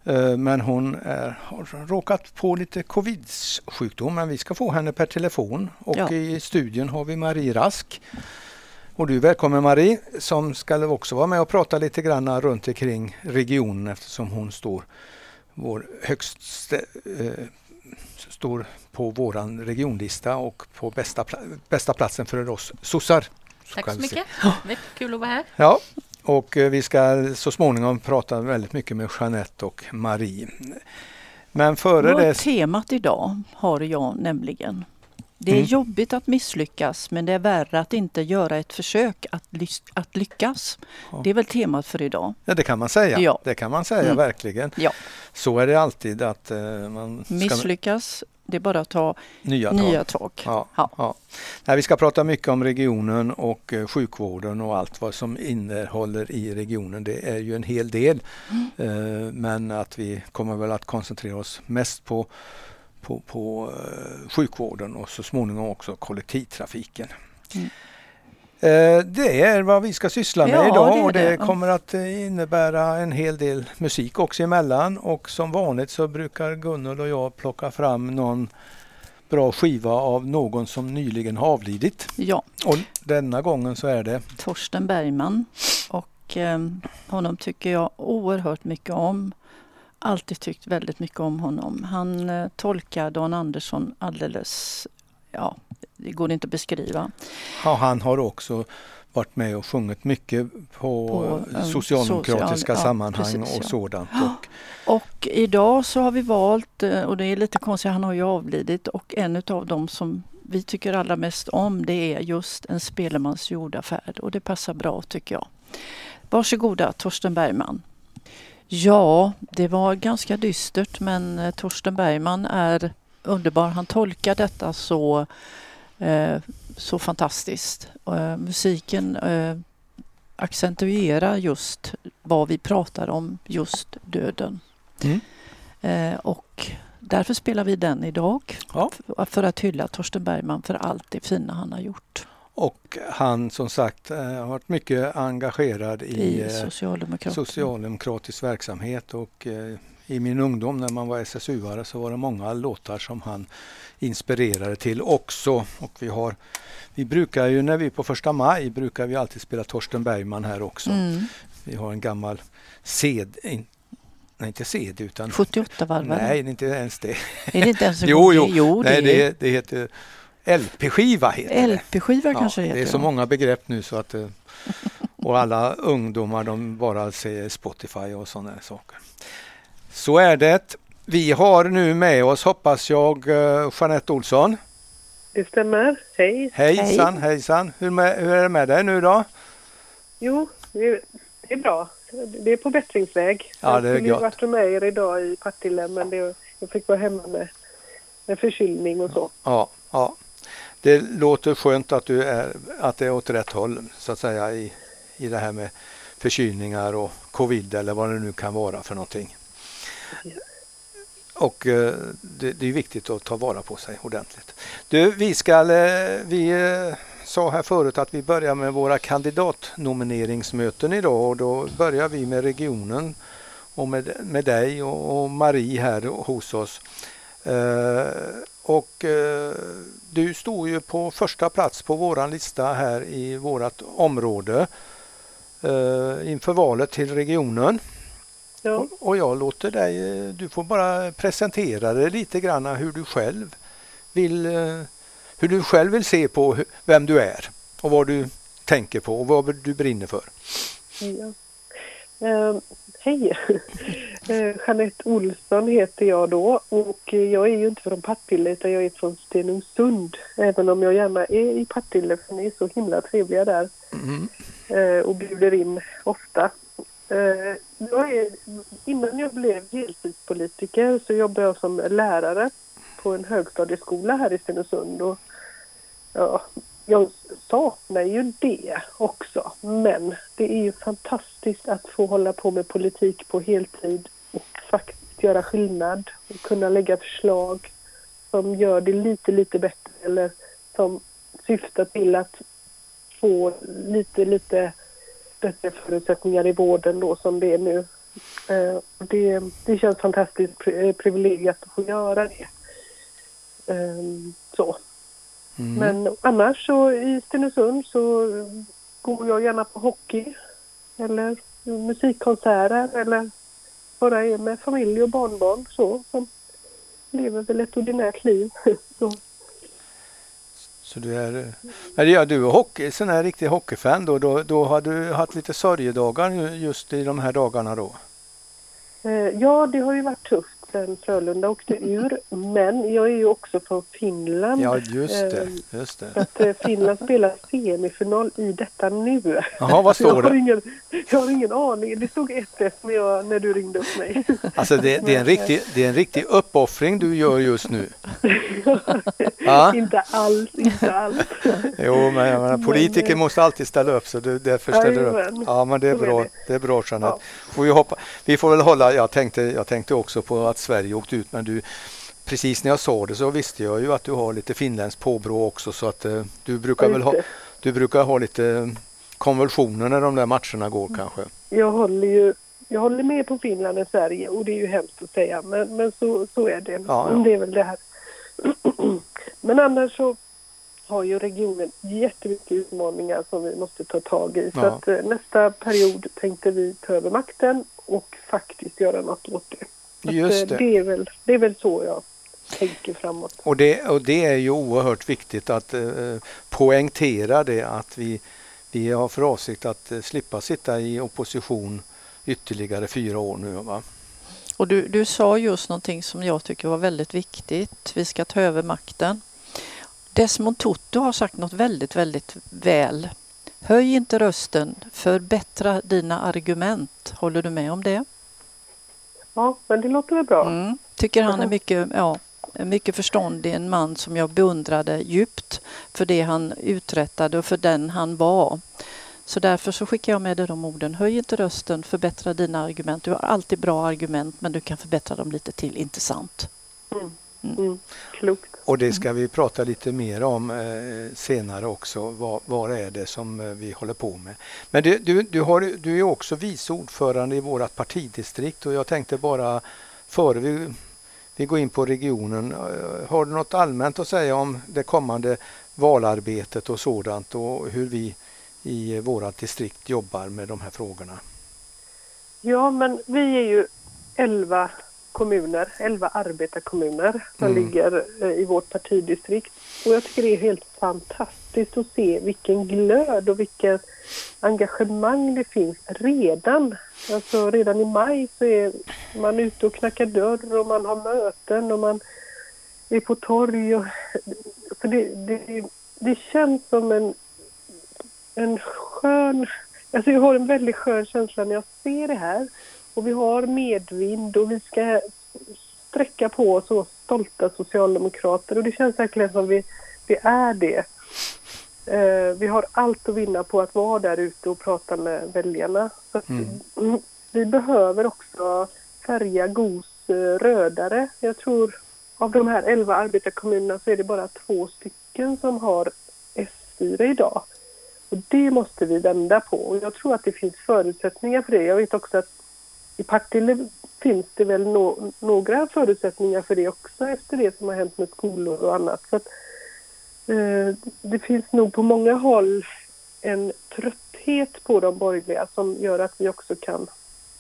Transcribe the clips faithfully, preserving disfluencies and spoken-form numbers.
Men hon är, har råkat på lite covid-sjukdom, men vi ska få henne per telefon. Och ja. I studion har vi Marie Rask. Och du är välkommen Marie, som ska också vara med och prata lite grann runt omkring regionen, eftersom hon står vår högst eh, står på våran regionlista och på bästa, bästa platsen för oss sossar. Tack så mycket. Det är kul att vara här. Ja. Och vi ska så småningom prata väldigt mycket med Jeanette och Marie. Men före och det... Temat idag har jag nämligen. Det är mm. jobbigt att misslyckas, men det är värre att inte göra ett försök att, ly- att lyckas. Ja. Det är väl temat för idag. Ja, det kan man säga. Ja. Det kan man säga mm. verkligen. Ja. Så är det alltid att uh, man ska... Misslyckas, det är bara att ta nya tag. Nya tag. Ja, ja. Ja. Nej, vi ska prata mycket om regionen och uh, sjukvården och allt vad som innehåller i regionen. Det är ju en hel del. Mm. Uh, men att vi kommer väl att koncentrera oss mest på på, på uh, sjukvården och så småningom också kollektivtrafiken. Mm. Uh, det är vad vi ska syssla med ja, idag det och det, det kommer att innebära en hel del musik också emellan, och som vanligt så brukar Gunnel och jag plocka fram någon bra skiva av någon som nyligen har avlidit. Ja. Och denna gången så är det Thorsten Bergman, och eh, honom tycker jag oerhört mycket om. Alltid tyckt väldigt mycket om honom. Han eh, tolkar Dan Andersson alldeles, ja, det går inte att beskriva. Ja, han har också varit med och sjungit mycket på, på um, socialdemokratiska social, sammanhang ja, precis, och ja. sådant. Och, och idag så har vi valt, och det är lite konstigt, han har ju avlidit, och en av dem som vi tycker allra mest om, det är just En spelmans jordafärd, och det passar bra tycker jag. Varsågoda, Thorsten Bergman. Ja, det var ganska dystert, men Thorsten Bergman är underbar. Han tolkar detta så, eh, så fantastiskt. Eh, musiken eh, accentuerar just vad vi pratar om, just döden. Mm. Eh, och därför spelar vi den idag, ja. för, för att hylla Thorsten Bergman för allt det fina han har gjort. Och han som sagt har varit mycket engagerad i, I socialdemokrat. socialdemokratisk verksamhet, och eh, i min ungdom när man var S S U-are så var det många låtar som han inspirerade till också. Och vi har, vi brukar ju när vi på första maj brukar vi alltid spela Thorsten Bergman här också. Mm. Vi har en gammal sed, in, nej inte sed utan... sjuttioåtta varvar. Nej, inte ens det. Är det inte ens en jo, jo, jo, nej, det, det, det heter... L P-skiva heter det. L P-skiva ja, kanske heter det. är så många begrepp nu så att och alla ungdomar de bara säger Spotify och sådana saker. Så är det. Vi har nu med oss, hoppas jag, Jeanette Olsson. Det stämmer. Hej. Hejsan, Hej. hejsan. Hur, med, hur är det med dig nu då? Jo, det är bra. Det är på bättringsväg. Ja, det är jag skulle gott. varit med er idag i Partille, men det, jag fick vara hemma med, med förkylning och så. Ja, ja. Det låter skönt att du är att det är åt rätt håll så att säga i, i det här med förkylningar och covid eller vad det nu kan vara för någonting. Ja. Och eh, det, det är viktigt att ta vara på sig ordentligt. Du, vi ska vi eh, sa här förut att vi börjar med våra kandidatnomineringsmöten idag, och då börjar vi med regionen och med, med dig och, och Marie här hos oss. Eh, och eh, du står ju på första plats på våran lista här i vårat område eh, inför valet till regionen. Ja. Och, och jag låter dig, du får bara presentera dig lite grann hur du själv vill eh, hur du själv vill se på hur, vem du är och vad du tänker på och vad du brinner för. Ja. Uh, hej, uh, Jeanette Olsson heter jag då, och jag är ju inte från Partille utan jag är från Stenungsund, även om jag gärna är i Partille för ni är så himla trevliga där. Mm. uh, och bjuder in ofta. Uh, jag är, innan jag blev heltidspolitiker så jobbade jag som lärare på en högstadieskola här i Stenungsund, och ja, jag saknar ju det också, men det är ju fantastiskt att få hålla på med politik på heltid och faktiskt göra skillnad och kunna lägga förslag som gör det lite lite bättre, eller som syftar till att få lite lite bättre förutsättningar i vården då, som det är nu Eh, det, det känns fantastiskt pri- privilegiat att få göra det. Eh, så. Mm. Men annars så i Stenungsund så går jag gärna på hockey eller musikkonserter eller bara är med familj och barnbarn så som lever väl ett ordinärt liv. så. Så du är, men ja, du är hockey, sån här riktig hockeyfan då, då, då har du haft lite sorgedagar just i de här dagarna då? Eh, ja, det har ju varit tufft sen Frölunda åkte ur, men jag är ju också från Finland. Ja, just det. Just det. För att eh, Finland spelar semifinal i detta nu. Jaha, vad står jag har det? Ingen, jag har ingen aning. Det stod ett ett när, jag, när du ringde upp mig. Alltså det, det, är en riktig, det är en riktig uppoffring du gör just nu. Ja? Inte alls, inte alls. Jo, men jag menar, politiker men, måste alltid ställa upp så du därför ställer upp. Ja, men det är bra. Det är bra, Jeanette. Ja. Får vi, hoppa, vi får väl hålla, jag tänkte, jag tänkte också på att Sverige åkte ut, men du, precis när jag sa det så visste jag ju att du har lite finländskt påbrå också, så att uh, du brukar väl ha, du brukar ha lite konvulsioner när de där matcherna går kanske. Jag håller ju jag håller med på Finland och Sverige och det är ju hemskt att säga, men, men så, så är det. Ja, ja. Det är väl det här. Men annars så har ju regionen jättemycket utmaningar som vi måste ta tag i. Så ja. att uh, nästa period tänkte vi ta över makten och faktiskt göra något åt det. Just det. Det är väl, det är väl så jag tänker framåt. Och det, och det är ju oerhört viktigt att eh, poängtera det, att vi, vi har för avsikt att eh, slippa sitta i opposition ytterligare fyra år nu, va? Och du, du sa just någonting som jag tycker var väldigt viktigt. Vi ska ta över makten. Desmond Tutu har sagt något väldigt, väldigt väl. Höj inte rösten, förbättra dina argument. Håller du med om det? Ja, men det låter väl bra. Mm. Tycker han är mycket, ja, mycket förståndig, en man som jag beundrade djupt för det han uträttade och för den han var. Så därför så skickar jag med dig de orden. Höj inte rösten, förbättra dina argument. Du har alltid bra argument, men du kan förbättra dem lite till, inte sant? Mm. Mm. Klokt. Och det ska vi prata lite mer om eh, senare också. Vad, vad är det som eh, vi håller på med? Men du, du, du, har, du är också vice ordförande i vårat partidistrikt, och jag tänkte bara före vi, vi går in på regionen. Eh, har du något allmänt att säga om det kommande valarbetet och sådant, och hur vi i vårat distrikt jobbar med de här frågorna? Ja, men vi är ju elva kommuner, elva arbetarkommuner som mm. ligger i vårt partidistrikt. Och jag tycker det är helt fantastiskt att se vilken glöd och vilken engagemang det finns redan. Alltså redan i maj så är man ute och knackar dörr och man har möten och man är på torg. Och, så det, det, det känns som en, en skön... Alltså jag har en väldigt skön känsla när jag ser det här. Och vi har medvind och vi ska sträcka på oss så stolta socialdemokrater. Och det känns verkligen som vi, vi är det. Eh, vi har allt att vinna på att vara där ute och prata med väljarna. Så att, mm. Mm, vi behöver också färga gos eh, rödare. Jag tror av de här elva arbetarkommunerna så är det bara två stycken som har S-styre idag. Och det måste vi vända på. Och jag tror att det finns förutsättningar för det. Jag vet också att i Partille finns det väl no- några förutsättningar för det också efter det som har hänt med skolor och annat. Så att, eh, det finns nog på många håll en trötthet på de borgerliga som gör att vi också kan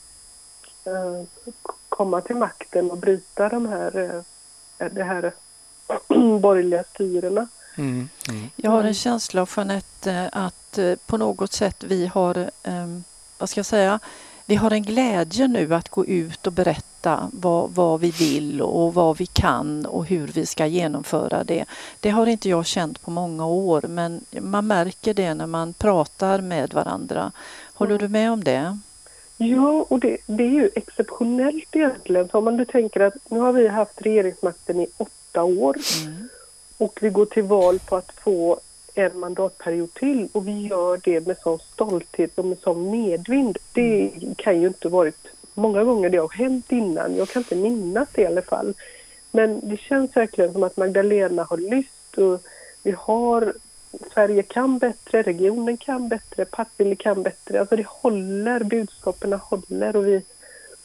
eh, komma till makten och bryta de här, eh, det här borgerliga styrena. Mm, mm. Jag har en känsla av, Jeanette, att på något sätt vi har, eh, vad ska jag säga, vi har en glädje nu att gå ut och berätta vad, vad vi vill och vad vi kan och hur vi ska genomföra det. Det har inte jag känt på många år, men man märker det när man pratar med varandra. Håller mm. du med om det? Ja, och det, det är ju exceptionellt egentligen. Så om man nu tänker att nu har vi haft regeringsmakten i åtta år mm. och vi går till val på att få en mandatperiod till och vi gör det med sån stolthet och med sån medvind. Det kan ju inte varit många gånger det har hänt innan. Jag kan inte minnas det i alla fall. Men det känns verkligen som att Magdalena har lyft och vi har Sverige kan bättre, regionen kan bättre, Partille kan bättre. Alltså det håller, budskapen håller och vi,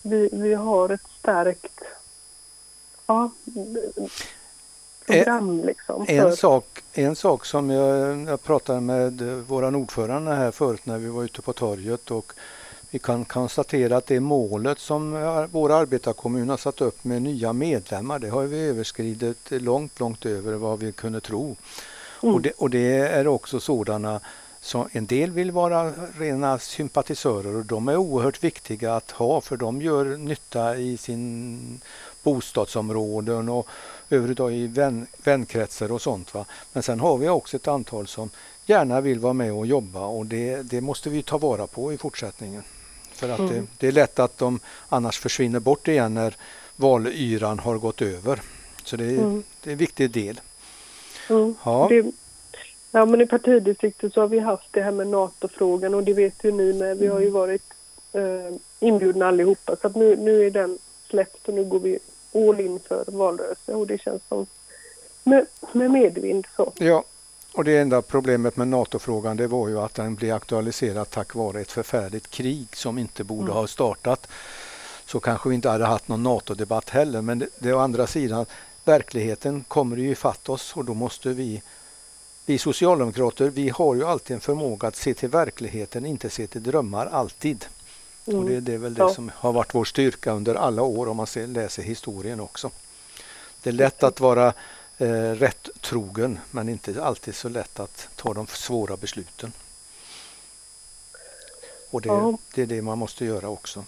vi, vi har ett starkt ja, program liksom. En, för... sak, en sak som jag, jag pratade med våra ordförande här förut när vi var ute på torget, och vi kan konstatera att det målet som våra arbetarkommuner har satt upp med nya medlemmar, det har vi överskridit långt, långt över vad vi kunde tro. Mm. Och, det, och det är också sådana som en del vill vara rena sympatisörer, och de är oerhört viktiga att ha, för de gör nytta i sin bostadsområden och överhuvudtaget i vän, vänkretsar och sånt. Va? Men sen har vi också ett antal som gärna vill vara med och jobba, och det, det måste vi ta vara på i fortsättningen. För att mm. det, det är lätt att de annars försvinner bort igen när valyran har gått över. Så det är, mm. det är en viktig del. Mm. Ja. Det, ja, men i partidistriktet så har vi haft det här med NATO-frågan, och det vet ju ni med. Vi har ju varit eh, inbjudna allihopa, så att nu, nu är den släppt och nu går vi all in för valrörelse, och det känns som med, med medvind så. Ja. Och det enda problemet med NATO-frågan, det var ju att den blev aktualiserad tack vare ett förfärligt krig som inte borde mm. ha startat. Så kanske vi inte hade haft någon NATO-debatt heller, men det, det å andra sidan, verkligheten kommer ju ifatt oss, och då måste vi, vi socialdemokrater, vi har ju alltid en förmåga att se till verkligheten, inte se till drömmar alltid. Mm. Och det, det är väl det ja. som har varit vår styrka under alla år, om man ser, läser historien också. Det är lätt att vara Eh, rätt trogen, men inte alltid så lätt att ta de svåra besluten. Och det, ja. det är det man måste göra också.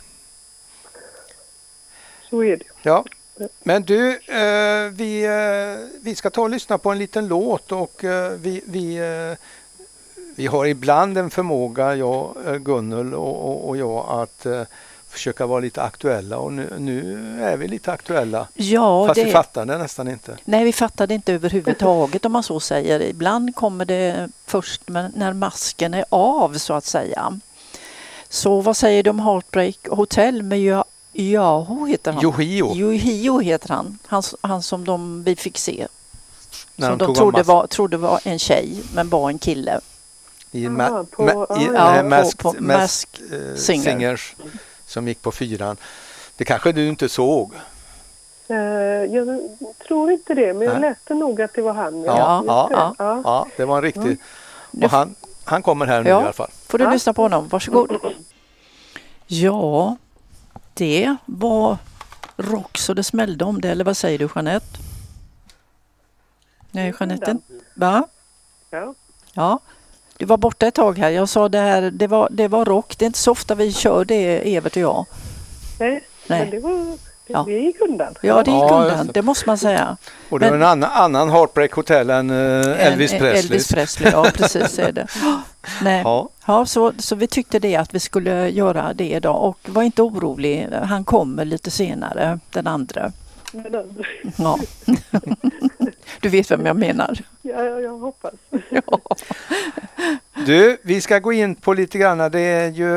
Så är det. Ja. Men du, eh, vi, eh, vi ska ta och lyssna på en liten låt, och eh, vi, vi, eh, vi har ibland en förmåga, jag, Gunnel och, och, och jag, att eh, försöka vara lite aktuella, och nu, nu är vi lite aktuella. Ja, fast det... vi fattar det nästan inte. Nej, vi fattar det inte överhuvudtaget om man så säger. Ibland kommer det först när masken är av så att säga. Så vad säger du om Heartbreak Hotel med Yahoo heter han? Yohio. Yohio heter han. Han, han som de, vi fick se. När som de, de trodde, var, trodde var en tjej men var en kille. I, ma- Aha, på, ma- i ja, äh, Masked, på, på Masked, Masked uh, Singer. Singers som gick på fyran. Det kanske du inte såg? Uh, jag tror inte det, men jag Nej. läste nog att det var han. Ja, ja, ja, ja. ja det var en riktig. Mm. Och han, han kommer här nu ja, i alla fall. Får du ja. lyssna på honom, varsågod. Ja, det var rock så det smällde om det, eller vad säger du, Jeanette? Nej, Jeanette. Va? Ja. Ja. Du var borta ett tag här. Jag sa det här, det var, det var rock. Det är inte så ofta vi kör det, Evert och jag. Nej, Nej. men det var det, ja. det gick undan. Ja, det gick ja, undan. Det måste man säga. Och det men, var en annan, annan Heartbreak Hotel än uh, Elvis en, Presley. Elvis Presley, ja precis är det. Nej. Ja. Ja, så, så vi tyckte det att vi skulle göra det idag. Och var inte orolig, han kommer lite senare, den andra. Den andra. Ja. Du vet vem jag menar. Ja, jag, jag hoppas. Ja. Du, vi ska gå in på lite grann. Det är ju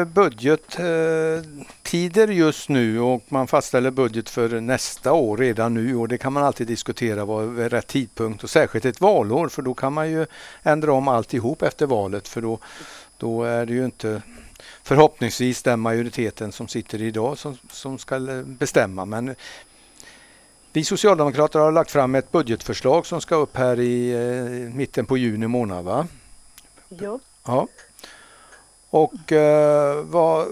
budgettider eh, just nu, och man fastställer budget för nästa år redan nu, och det kan man alltid diskutera vad är rätt tidpunkt, och särskilt ett valår, för då kan man ju ändra om alltihop efter valet, för då, då är det ju inte förhoppningsvis den majoriteten som sitter idag som, som ska bestämma, men vi socialdemokrater har lagt fram ett budgetförslag som ska upp här i eh, mitten på juni månad, va? Ja. Ja. Och eh, vad,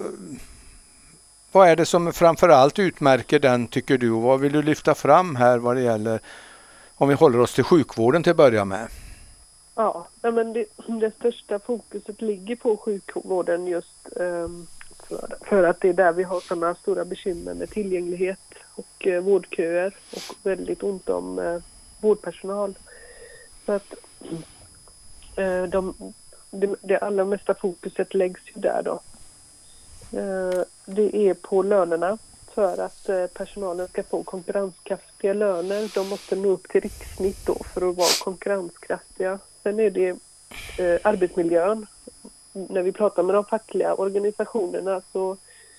vad är det som framförallt utmärker den, tycker du? Och vad vill du lyfta fram här vad det gäller, om vi håller oss till sjukvården till att börja med? Ja, men det, det största fokuset ligger på sjukvården just um, för, för att det är där vi har sådana stora bekymmer med tillgänglighet och eh, vårdköer och väldigt ont om eh, vårdpersonal. Så att eh, de, det, det allra mesta fokuset läggs ju där då. Eh, det är på lönerna för att eh, personalen ska få konkurrenskraftiga löner. De måste nå upp till rikssnitt då för att vara konkurrenskraftiga. Sen är det eh, arbetsmiljön. När vi pratar med de fackliga organisationerna så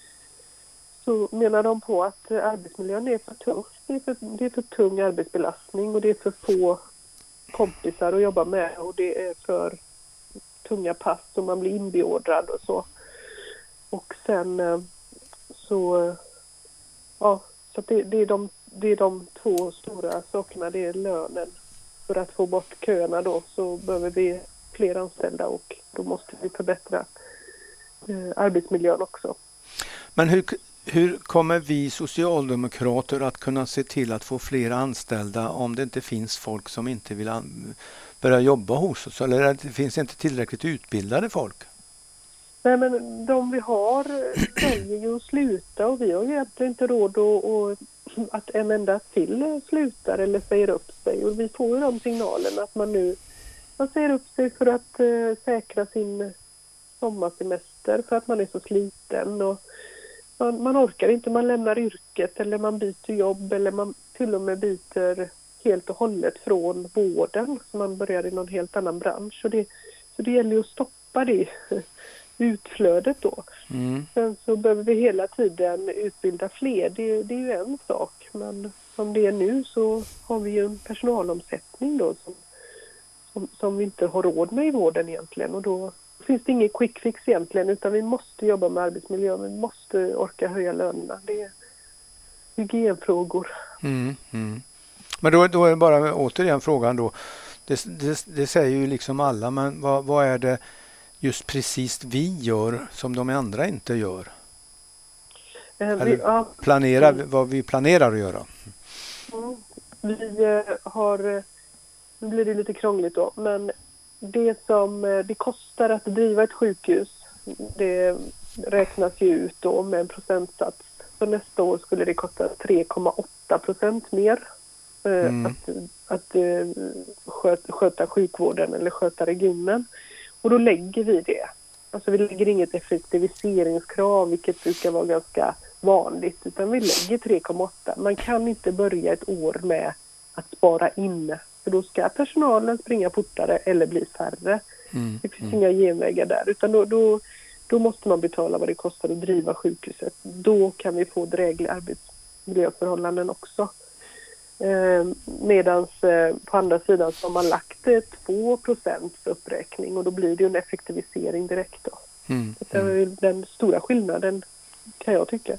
så menar de på att arbetsmiljön är för tuff. Det är för, det är för tung arbetsbelastning och det är för få kompisar att jobba med, och det är för tunga pass och man blir inbeordrad och så. Och sen så ja, så att det, det, är de, det är de två stora sakerna, det är lönen. För att få bort köerna då så behöver vi fler anställda och då måste vi förbättra eh, arbetsmiljön också. Men hur, hur kommer vi socialdemokrater att kunna se till att få fler anställda om det inte finns folk som inte vill an- börja jobba hos oss? Eller det finns inte tillräckligt utbildade folk? Nej, men de vi har väljer ju att sluta och vi har ju egentligen inte råd att, att, att en enda till slutar eller säger upp sig. Och vi får ju de signalerna att man nu man säger upp sig för att uh, säkra sin sommarsemester för att man är så sliten och man, man orkar inte, man lämnar yrket eller man byter jobb eller man till och med byter helt och hållet från vården så man börjar i någon helt annan bransch. Och det, så det gäller ju att stoppa det utflödet då. Mm. Sen så behöver vi hela tiden utbilda fler. Det, det är ju en sak. Men som det är nu så har vi ju en personalomsättning då som, som, som vi inte har råd med i vården egentligen. Och då finns det ingen quick fix egentligen utan vi måste jobba med arbetsmiljön. Vi måste orka höja lönerna. Det är hygienfrågor. Mm, mm. Men då, då är det bara återigen frågan då. Det, det, det säger ju liksom alla, men vad, vad är det just precis vi gör som de andra inte gör? Eh, Eller vi, ja, planera, vad vi planerar att göra? Mm, vi eh, har, nu blir det lite krångligt då, men det som eh, det kostar att driva ett sjukhus, det räknas ju ut då med en procentsats. Så nästa år skulle det kosta tre komma åtta procent mer eh, mm. att, att eh, sköta, sköta sjukvården eller sköta regionen. Och då lägger vi det. Alltså vi lägger inget effektiviseringskrav, vilket brukar vara ganska vanligt, utan vi lägger tre komma åtta. Man kan inte börja ett år med att spara in, för då ska personalen springa fortare eller bli färre. Mm. Det finns mm. inga genvägar där, utan då, då, då måste man betala vad det kostar att driva sjukhuset. Då kan vi få drägliga arbetsmiljöförhållanden också. Eh, Medan eh, på andra sidan så har man lagt eh, två procent uppräkning och då blir det ju en effektivisering direkt då. Mm, det är mm. den stora skillnaden kan jag tycka.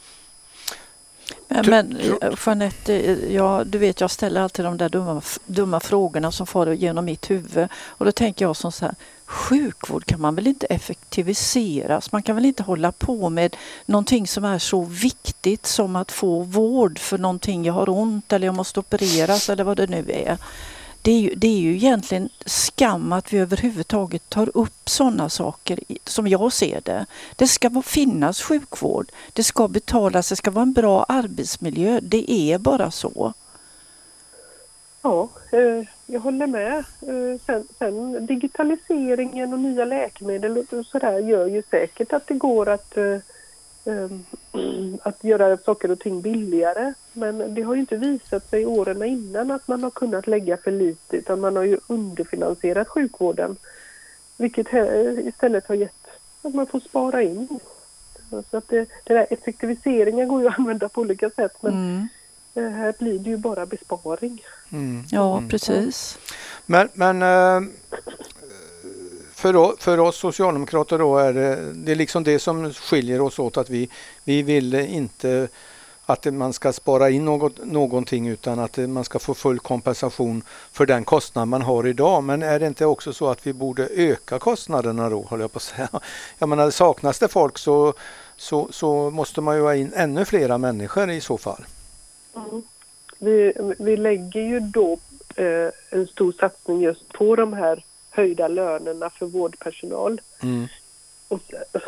Men, men Jeanette, ja, du vet jag ställer alltid de där dumma, dumma frågorna som får genom mitt huvud och då tänker jag som så här, sjukvård kan man väl inte effektiviseras, man kan väl inte hålla på med någonting som är så viktigt som att få vård för någonting jag har ont eller jag måste opereras eller vad det nu är. Det är ju, det är ju egentligen skam att vi överhuvudtaget tar upp sådana saker som jag ser det. Det ska finnas sjukvård, det ska betalas, det ska vara en bra arbetsmiljö. Det är bara så. Ja, eh, jag håller med. Eh, sen, sen digitaliseringen och nya läkemedel och sådär gör ju säkert att det går att, eh, eh, att göra saker och ting billigare. Men det har ju inte visat sig åren innan att man har kunnat lägga för lite, utan man har ju underfinansierat sjukvården. Vilket istället har gett att man får spara in. Så att det, den här effektiviseringen går ju att använda på olika sätt, men mm. här blir det ju bara besparing. Mm. Ja, precis. Men, men för, för oss socialdemokrater då är det, det är liksom det som skiljer oss åt, att vi, vi vill inte att man ska spara in något, någonting utan att man ska få full kompensation för den kostnad man har idag. Men är det inte också så att vi borde öka kostnaderna då, håller jag på att säga? Jag menar, saknas det folk så, så, så måste man ju ha in ännu flera människor i så fall. Mm. Vi, vi lägger ju då eh, en stor satsning just på de här höjda lönerna för vårdpersonal. Mm. Och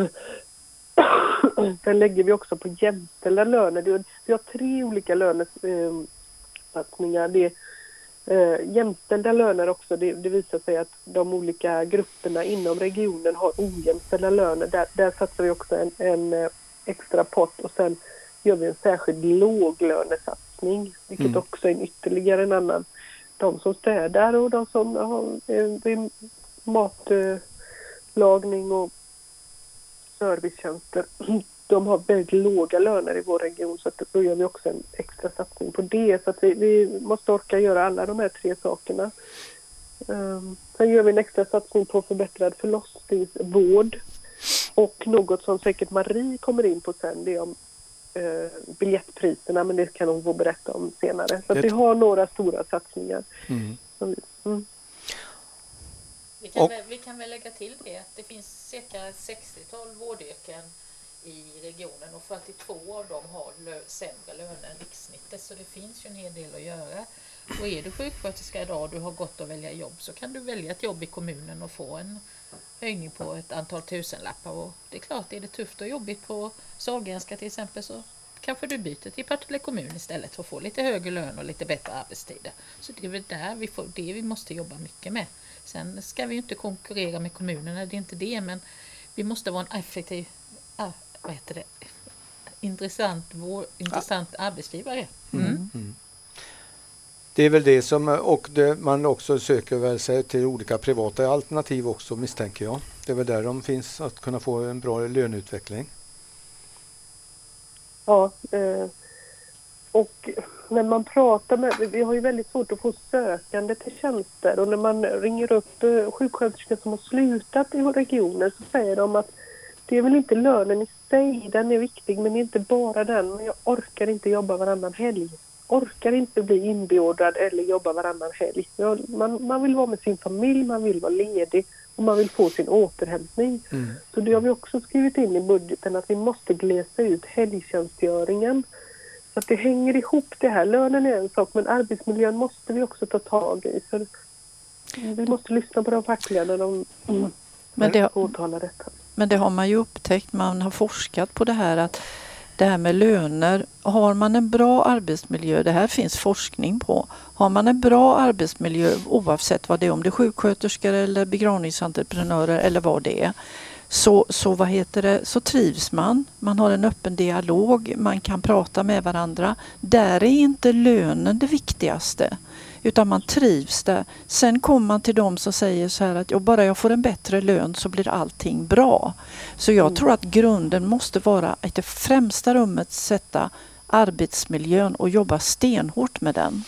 sen lägger vi också på jämställda löner. Vi har tre olika lönesatsningar. Det är eh, jämställda löner också. Det, det visar sig att de olika grupperna inom regionen har ojämställda löner. Där, där satsar vi också en, en extra pott och sen gör vi en särskild låglönesatsning. Vilket mm. också är en ytterligare en annan. De som städar och de som har eh, matlagning och servicetjänster, de har väldigt låga löner i vår region, så att då gör vi också en extra satsning på det, så att vi, vi måste orka göra alla de här tre sakerna. Um, sen gör vi en extra satsning på förbättrad förlossningsvård och något som säkert Marie kommer in på sen, det är om eh, biljettpriserna, men det kan hon få berätta om senare. Så att Det- vi har några stora satsningar. Mm. som vi- Mm. Vi kan, Och- väl, vi kan väl lägga till det att det finns cirka sextiotal vårdyrken i regionen och fyrtiotvå av dem har lö, sämre löner än rikssnittet, så det finns ju en hel del att göra. Och är du sjuksköterska idag och du har gått att välja jobb, så kan du välja ett jobb i kommunen och få en höjning på ett antal tusenlappar. Och det är klart, är det tufft och jobbigt på Sahlgrenska till exempel, så kanske du byter till Partille kommun istället för att få lite högre lön och lite bättre arbetstider. Så det är väl där vi får, det vi måste jobba mycket med. Sen ska vi ju inte konkurrera med kommunerna, det är inte det, men vi måste vara en effektiv, ah, vad heter det, intressant, vår, intressant arbetsgivare. Mm. Mm. Det är väl det som, och det, man också söker väl sig till olika privata alternativ också, misstänker jag. Det är väl där de finns, att kunna få en bra löneutveckling. Ja, eh, och när man pratar med, vi har ju väldigt svårt att få sökande till tjänster, och när man ringer upp eh, sjuksköterskor som har slutat i regionen, så säger de att det är väl inte lönen i sig, den är viktig, men inte bara den, men jag orkar inte jobba varannan helg. Orkar inte bli inbeordrad eller jobba varannan helg. Jag, man, man vill vara med sin familj, man vill vara ledig och man vill få sin återhämtning. Mm. Så det har vi också skrivit in i budgeten, att vi måste glesa ut helgtjänstgöringen. Så att det hänger ihop det här. Lönen är en sak, men arbetsmiljön måste vi också ta tag i. För vi måste lyssna på de fackliga när de mm, Men det, påtalar detta. men det har man ju upptäckt, man har forskat på det här, att det här med löner, har man en bra arbetsmiljö, det här finns forskning på, har man en bra arbetsmiljö oavsett vad det är, om det är sjuksköterskor eller begravningsentreprenörer eller vad det är, så, så, vad heter det, så trivs man, man har en öppen dialog, man kan prata med varandra. Där är inte lönen det viktigaste, utan man trivs där. Sen kommer man till dem som säger så här att bara jag får en bättre lön så blir allting bra. Så jag Mm. tror att grunden måste vara att det främsta rummet sätta arbetsmiljön och jobba stenhårt med den.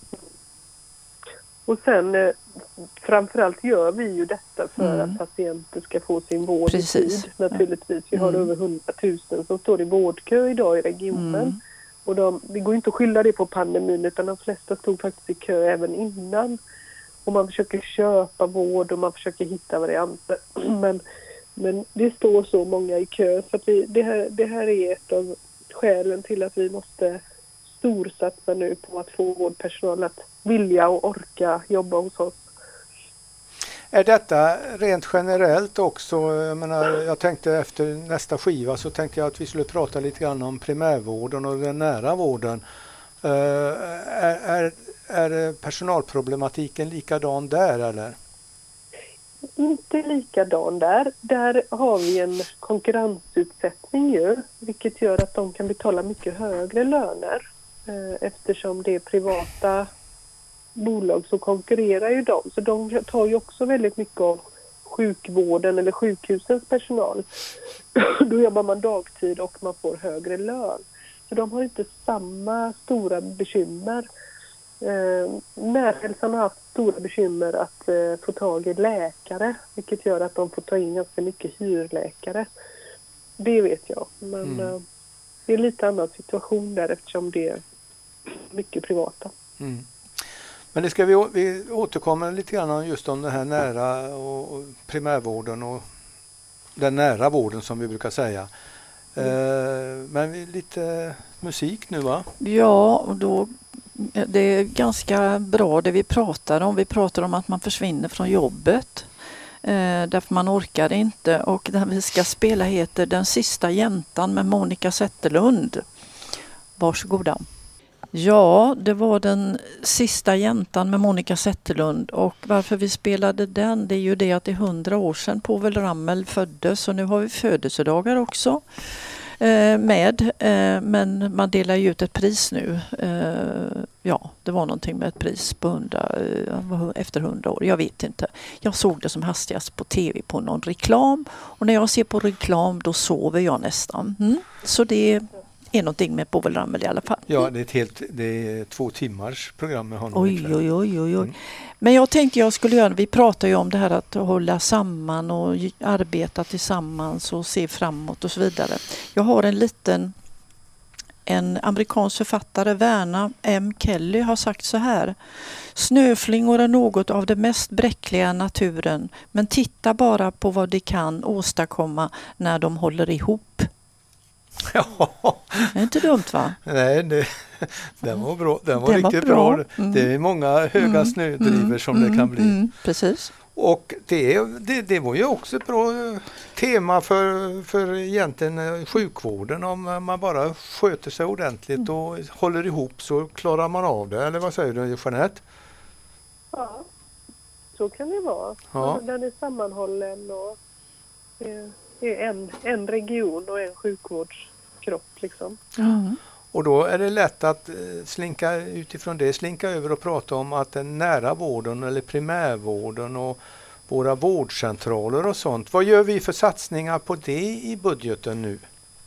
Och sen eh, framförallt gör vi ju detta för Mm. att patienter ska få sin vård Precis. i tid. Naturligtvis. Vi har Mm. över hundratusen som står i vårdkö idag i regionen. Mm. Och de, det går inte att skylla det på pandemin, utan de flesta stod faktiskt i kö även innan. Och man försöker köpa vård och man försöker hitta varianter. Men, men det står så många i kö, så att vi, det, här, det här är ett av skälen till att vi måste storsatsa nu på att få vårdpersonal att vilja och orka jobba hos oss. Är detta rent generellt också, jag menar, jag tänkte efter nästa skiva så tänkte jag att vi skulle prata lite grann om primärvården och den nära vården. Uh, är, är, är personalproblematiken likadan där eller? Inte likadan där. Där har vi en konkurrensutsättning ju, vilket gör att de kan betala mycket högre löner. Eh, eftersom det är privata bolag så konkurrerar ju de. Så de tar ju också väldigt mycket av sjukvården eller sjukhusens personal. Då jobbar man dagtid och man får högre lön. Så de har inte samma stora bekymmer. Eh, Närhälsan har haft stora bekymmer att eh, få tag i läkare, vilket gör att de får ta in ganska mycket hyrläkare. Det vet jag, men Mm. eh, det är lite annan situation där eftersom det är mycket privata. Mm. Men det ska vi, vi återkommer lite grann just om den här nära och, och primärvården och den nära vården som vi brukar säga. Mm. Eh, men vi, lite musik nu va? Ja, och då det är ganska bra det vi pratar om. Vi pratar om att man försvinner från jobbet. Eh, därför man orkar inte. Och den vi ska spela heter Den sista jäntan med Monica Zetterlund. Varsågoda. Ja, det var Den sista jäntan med Monica Zetterlund. Och varför vi spelade den, det är ju det att det är hundra år sedan Povel Ramel föddes. Och nu har vi födelsedagar också. Med, men man delar ju ut ett pris nu. Ja, det var någonting med ett pris på hundra, efter hundra år. Jag vet inte. Jag såg det som hastigast på tv på någon reklam. Och när jag ser på reklam då sover jag nästan. Mm. Så det är någonting med Povel Ramel i alla fall. Ja, det är ett helt det är två timmars program med honom. Oj, oj, oj, oj, oj. Mm. Men jag tänkte jag skulle göra, vi pratar ju om det här att hålla samman och arbeta tillsammans och se framåt och så vidare. Jag har en liten En amerikansk författare, Verna M. Kelly, har sagt så här: snöflingor är något av det mest bräckliga i naturen, men titta bara på vad de kan åstadkomma när de håller ihop. Ja. Det är inte dumt, va? Nej, det, den var bra. Den var Den var riktigt bra. bra. Mm. Det är många höga Mm. snödrivor Mm. som det kan bli. Mm. Precis. Och det, det, det var ju också ett bra tema för, för egentligen sjukvården. Om man bara sköter sig ordentligt och håller ihop så klarar man av det. Eller vad säger du, Jeanette? Ja, så kan det vara. Ja. Den är sammanhållen och det är en, en region och en sjukvårdskropp liksom. Mm. Och då är det lätt att slinka utifrån det, slinka över och prata om att den nära vården eller primärvården och våra vårdcentraler och sånt. Vad gör vi för satsningar på det i budgeten nu?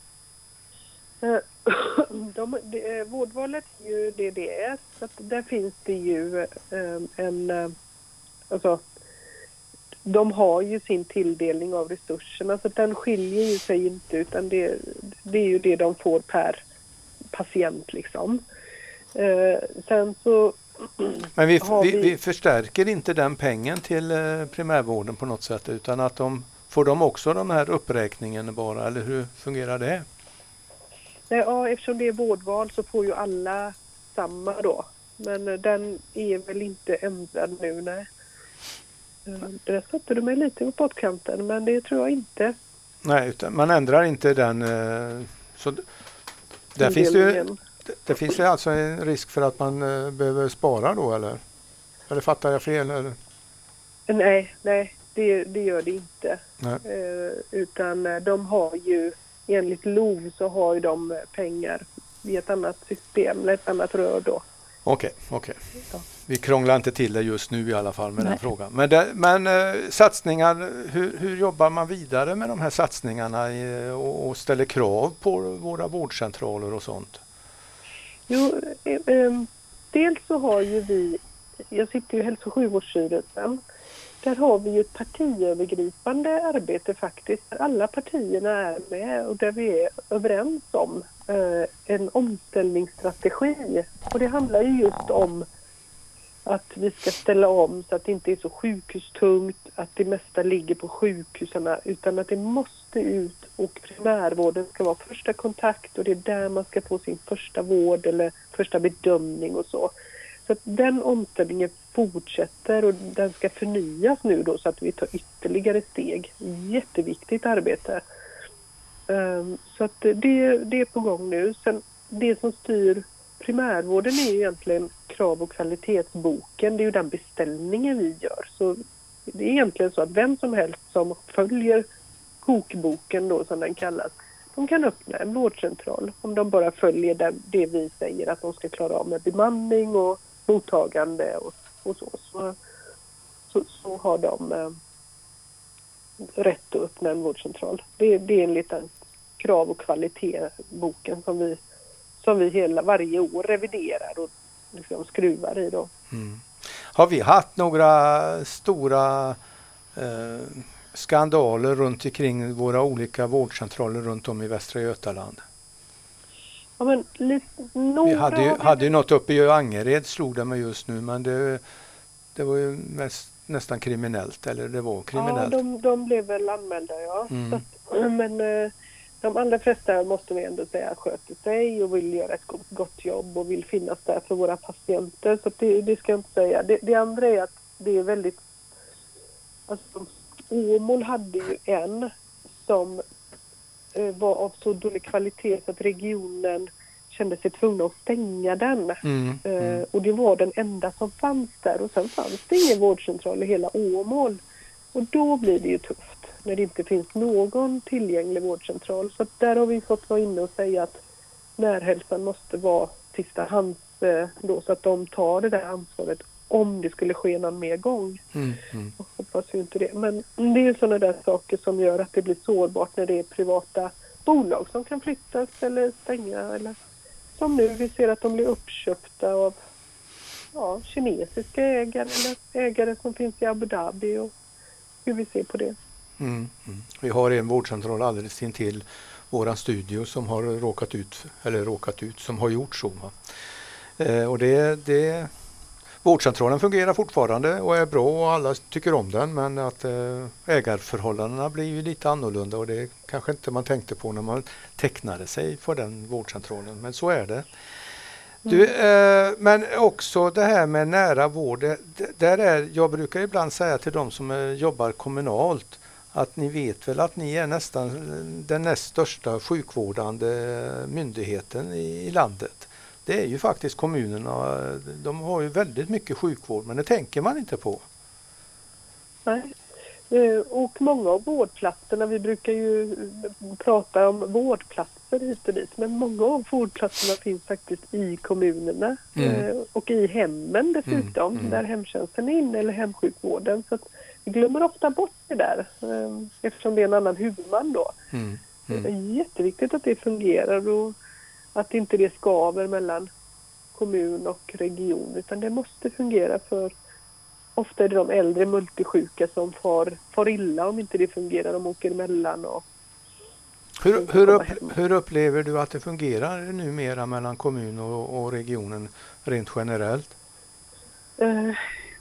De, de, vårdvalet är ju D D S, så att där finns det ju um, en, uh, alltså de har ju sin tilldelning av resurserna, så den skiljer ju sig inte, utan det, det är ju det de får per patient liksom. Uh, sen så Men vi, vi... vi, vi förstärker inte den pengen till uh, primärvården på något sätt, utan att de får de också de här uppräkningen bara, eller hur fungerar det? Ja, eftersom det är vårdval så får ju alla samma då. Men den är väl inte ändrad nu, nej. Där satte du mig lite på pottkanten, men det tror jag inte. Nej, utan man ändrar inte den. Så där finns det ju, det finns det alltså en risk för att man behöver spara då, eller? Eller fattar jag fel? Eller? Nej, nej, det, det gör det inte. Nej. Utan de har ju, enligt L O V så har ju de pengar i ett annat system, eller ett annat rör då. Okej, okej. Ja. Vi krånglar inte till det just nu i alla fall med Nej. den frågan. Men, det, men eh, satsningar, hur, hur jobbar man vidare med de här satsningarna i, och, och ställer krav på våra vårdcentraler och sånt? Jo, eh, eh, dels så har ju vi, jag sitter ju i hälso- och sjukvårdsstyrelsen. Där har vi ju ett partiövergripande arbete faktiskt, där alla partierna är med och där vi är överens om eh, en omställningsstrategi. Och det handlar ju just om att vi ska ställa om så att det inte är så sjukhustungt, att det mesta ligger på sjukhusen, utan att det måste ut och primärvården ska vara första kontakt och det är där man ska få sin första vård eller första bedömning och så. Så att den omställningen fortsätter och den ska förnyas nu då så att vi tar ytterligare steg. Jätteviktigt arbete. Um, så att det, det är på gång nu. Sen det som styr primärvården är ju egentligen krav- och kvalitetsboken. Det är ju den beställningen vi gör. Så det är egentligen så att vem som helst som följer kokboken då som den kallas, de kan öppna en vårdcentral om de bara följer det, det vi säger att de ska klara av med bemanning och mottagande och, och så, så, så, så har de eh, rätt att öppna en vårdcentral. Det, det är en liten krav- och kvalitetsboken som vi, som vi hela varje år reviderar och liksom skruvar i då. Mm. Har vi haft några stora eh, skandaler runt omkring våra olika vårdcentraler runt om i Västra Götaland? Ja, men lite, några Vi hade ju, hade ju något uppe i Angered, slog det mig just nu, men det, det var ju mest, nästan kriminellt, eller det var kriminellt. Ja, de, de blev väl anmälda, ja. Mm. Så att, men eh, de allra flesta måste vi ändå säga sköter sig och vill göra ett gott, gott jobb och vill finnas där för våra patienter. Så att det, det ska jag inte säga. Det, det andra är att det är väldigt... Alltså, Åmål hade ju en som eh, var av så dålig kvalitet så att regionen kände sig tvungna att stänga den. Mm, mm. Eh, och det var den enda som fanns där. Och sen fanns det ingen vårdcentral i hela Åmål. Och då blir det ju tufft när det inte finns någon tillgänglig vårdcentral. Så att där har vi fått vara inne och säga att närhälsan måste vara sista hands eh, då, så att de tar det där ansvaret om det skulle ske någon mer gång. Mm, mm. Jag hoppas ju inte det. Men det är sådana där saker som gör att det blir sårbart när det är privata bolag som kan flyttas eller stänga. Eller som nu, vi ser att de blir uppköpta av ja, kinesiska ägare eller ägare som finns i Abu Dhabi och hur vi ser på det. Mm, mm. Vi har en vårdcentral alldeles intill våran studio som har råkat ut, eller råkat ut, som har gjort så. Eh, och det, det, vårdcentralen fungerar fortfarande och är bra och alla tycker om den, men att eh, ägarförhållandena blir ju lite annorlunda och det kanske inte man tänkte på när man tecknade sig för den vårdcentralen, men så är det. Du, eh, men också det här med nära vård, det, där är, jag brukar ibland säga till de som eh, jobbar kommunalt att ni vet väl att ni är nästan den näst största sjukvårdande myndigheten i, i landet. Det är ju faktiskt kommunerna, de har ju väldigt mycket sjukvård, men det tänker man inte på. Nej. Och många av vårdplatserna, vi brukar ju prata om vårdplatser hit och dit, men många av vårdplatserna finns faktiskt i kommunerna mm. och i hemmen dessutom, mm. där hemtjänsten är inne eller hemsjukvården. Så att vi glömmer ofta bort det där eftersom det är en annan huvudman då. Mm. Mm. Det är jätteviktigt att det fungerar och att inte det skaver mellan kommun och region, utan det måste fungera, för ofta är det de äldre multisjuka som far, far illa om inte det fungerar. De åker emellan. Och hur, hur, upp, hur upplever du att det fungerar numera mellan kommun och, och regionen rent generellt? Eh,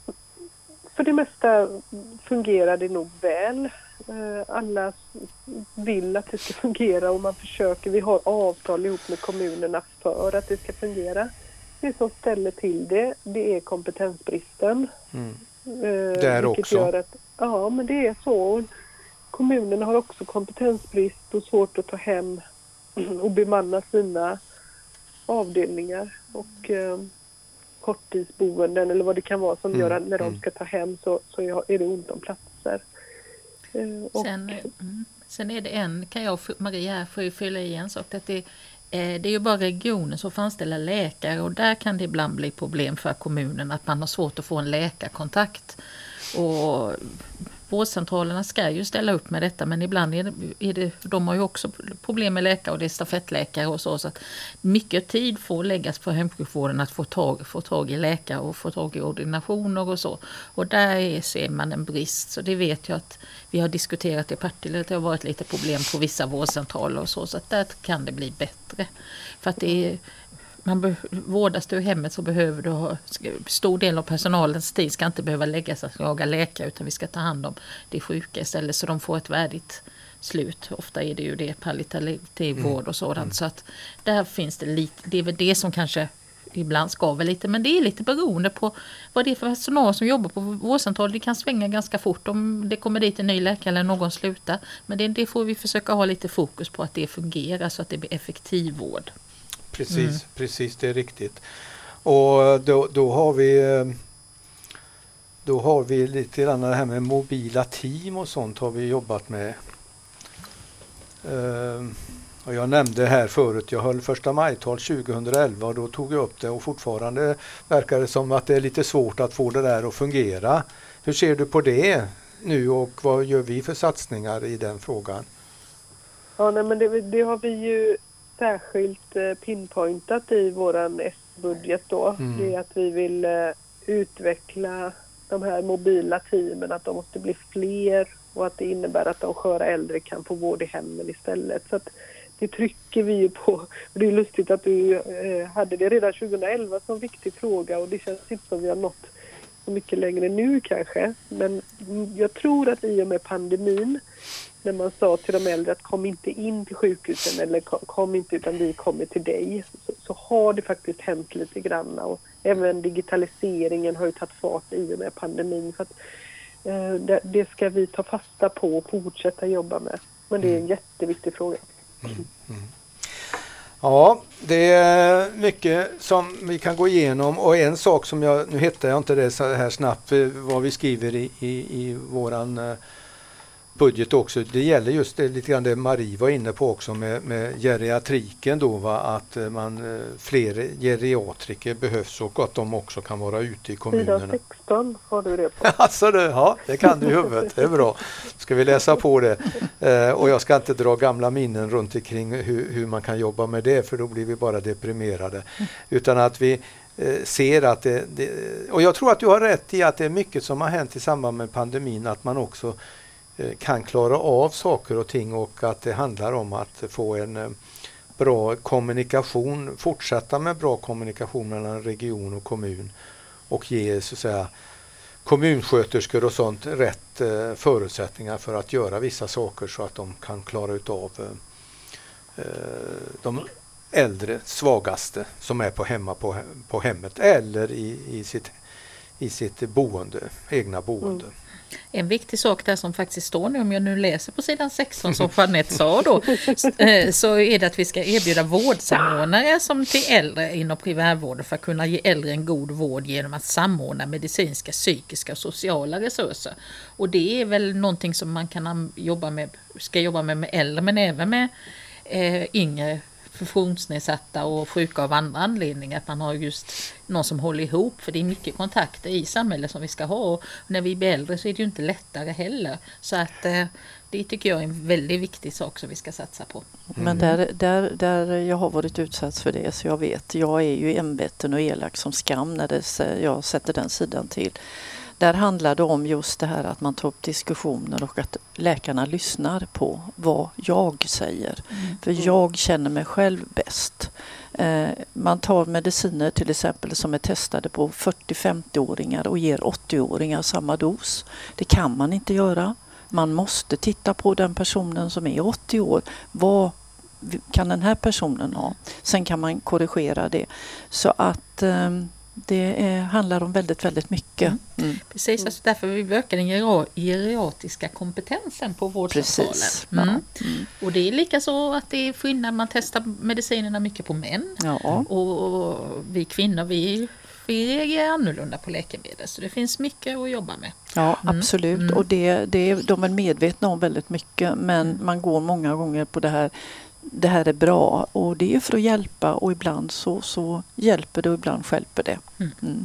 för det mesta fungerar det nog väl. Eh, alla vill att det ska fungera och man försöker. Vi har avtal ihop med kommunerna för att det ska fungera. Det som ställer till det, det är kompetensbristen. Mm. Eh, Där också? Gör att, ja, men det är så. Kommunerna har också kompetensbrist och svårt att ta hem och bemanna sina avdelningar. Och eh, korttidsboenden eller vad det kan vara som mm. gör att när de ska ta hem så, så är det ont om platser. Eh, och sen, mm, sen är det en, kan jag Maria här får ju fylla i en sak, att det Det är ju bara regionen som får anställa läkare och där kan det ibland bli problem för kommunen att man har svårt att få en läkarkontakt. Och vårdcentralerna ska ju ställa upp med detta, men ibland är det, är det, de har ju också problem med läkare och det är stafettläkare och så. Så att mycket tid får läggas på hemsjukvården att få tag, få tag i läkare och få tag i ordinationer och så. Och där är, ser man en brist. Så det vet jag att vi har diskuterat i Partille att det har varit lite problem på vissa vårdcentraler och så. Så att där kan det bli bättre. För att det är... Man be- vårdas du i hemmet så behöver du ha stor del av personalens tid ska inte behöva läggas att jaga läkare, utan vi ska ta hand om de sjuka istället så de får ett värdigt slut. Ofta är det ju det palliativ vård och sådant. Mm. Så att där finns det lite, det är väl det som kanske ibland skaver lite, men det är lite beroende på vad det är för personal som jobbar på vårdcentral. Det kan svänga ganska fort om det kommer dit en ny läkare eller någon slutar. Men det, det får vi försöka ha lite fokus på att det fungerar så att det blir effektiv vård. Precis, mm. precis, det är riktigt. Och då, då har vi då har vi lite grann det här med mobila team och sånt har vi jobbat med. Uh, och jag nämnde här förut, jag höll första majtal tjugohundraelva och då tog jag upp det och fortfarande verkar det som att det är lite svårt att få det där att fungera. Hur ser du på det nu och vad gör vi för satsningar i den frågan? Ja, nej, men det, det har vi ju särskilt pinpointat i våran S-budget då. Mm. Det är att vi vill utveckla de här mobila teamen, att de måste bli fler och att det innebär att de sköra äldre kan få vård i hemmen istället. Så att det trycker vi ju på. Det är lustigt att du eh, hade det redan tjugohundraelva som viktig fråga och det känns inte som vi har nått så mycket längre nu kanske. Men jag tror att i och med pandemin, när man sa till de äldre att kom inte in till sjukhusen eller kom, kom inte utan vi kommer till dig, så, så har det faktiskt hänt lite grann. Och även digitaliseringen har ju tagit fart i och med pandemin. Så att, eh, det, det ska vi ta fasta på och fortsätta jobba med. Men det är en jätteviktig fråga. Mm. Mm. Ja, det är mycket som vi kan gå igenom och en sak som jag, nu hittar jag inte det så här snabbt vad vi skriver i, i, i våran budget också, det gäller just det, lite grann det Marie var inne på också med, med geriatriken då, va? Att man, fler geriatriker behövs och att de också kan vara ute i kommunerna. Sida sexton har du det på. Alltså det, ja, det kan du i huvudet, det är bra. Ska vi läsa på det? Eh, och jag ska inte dra gamla minnen runt omkring hur, hur man kan jobba med det, för då blir vi bara deprimerade. Utan att vi eh, ser att det, det, och jag tror att du har rätt i att det är mycket som har hänt i samband med pandemin, att man också kan klara av saker och ting, och att det handlar om att få en bra kommunikation, fortsätta med bra kommunikation mellan region och kommun och ge så att säga kommunsköterskor och sånt rätt eh, förutsättningar för att göra vissa saker så att de kan klara utav eh, de äldre, svagaste som är på hemma på, på hemmet eller i, i, sitt, i sitt boende, egna boende. Mm. En viktig sak där som faktiskt står nu, om jag nu läser på sidan sexton som Jeanette sa då, så är det att vi ska erbjuda vårdsamordnare som till äldre inom primärvården för att kunna ge äldre en god vård genom att samordna medicinska, psykiska och sociala resurser. Och det är väl någonting som man kan jobba med, ska jobba med med äldre men även med eh, yngre funktionsnedsatta och sjuka av andra anledningar, att man har just någon som håller ihop, för det är mycket kontakter i samhället som vi ska ha, och när vi blir äldre så är det ju inte lättare heller, så att eh, det tycker jag är en väldigt viktig sak som vi ska satsa på. Mm. Men där, där, där jag har varit utsatt för det, så jag vet, jag är ju envetten och elak som skam när det, jag sätter den sidan till. Där handlar det om just det här att man tar upp diskussioner och att läkarna lyssnar på vad jag säger. Mm. För jag känner mig själv bäst. Eh, man tar mediciner till exempel som är testade på fyrtio till femtio-åringar och ger åttio-åringar samma dos. Det kan man inte göra. Man måste titta på den personen som är åttio år. Vad kan den här personen ha? Sen kan man korrigera det. Så att... Eh, Det är, handlar om väldigt, väldigt mycket. Mm. Precis, alltså därför vill vi öka den geriatriska kompetensen på vårdcentralen. Mm. Ja. Mm. Och det är lika så att det är skillnad, man testar medicinerna mycket på män. Ja. Och, och vi kvinnor, vi, vi reagerar annorlunda på läkemedel. Så det finns mycket att jobba med. Ja, mm. absolut. Mm. Och det, det, de är medvetna om väldigt mycket. Men mm. man går många gånger på det här. Det här är bra, och det är för att hjälpa, och ibland så, så hjälper det och ibland stjälper det. Mm. Mm.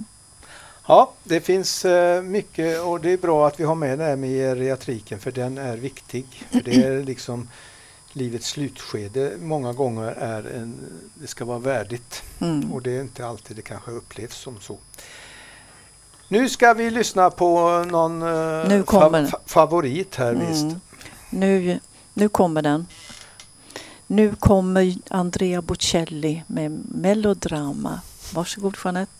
Ja, det finns uh, mycket, och det är bra att vi har med det här med geriatriken, för den är viktig. För det är liksom livets slutskede. Många gånger är en, det ska vara värdigt mm. och det är inte alltid det kanske upplevs som så. Nu ska vi lyssna på någon uh, nu kommer fa- favorit här mm. visst. Nu, nu kommer den. Nu kommer Andrea Bocelli med Melodrama. Varsågod Jeanette.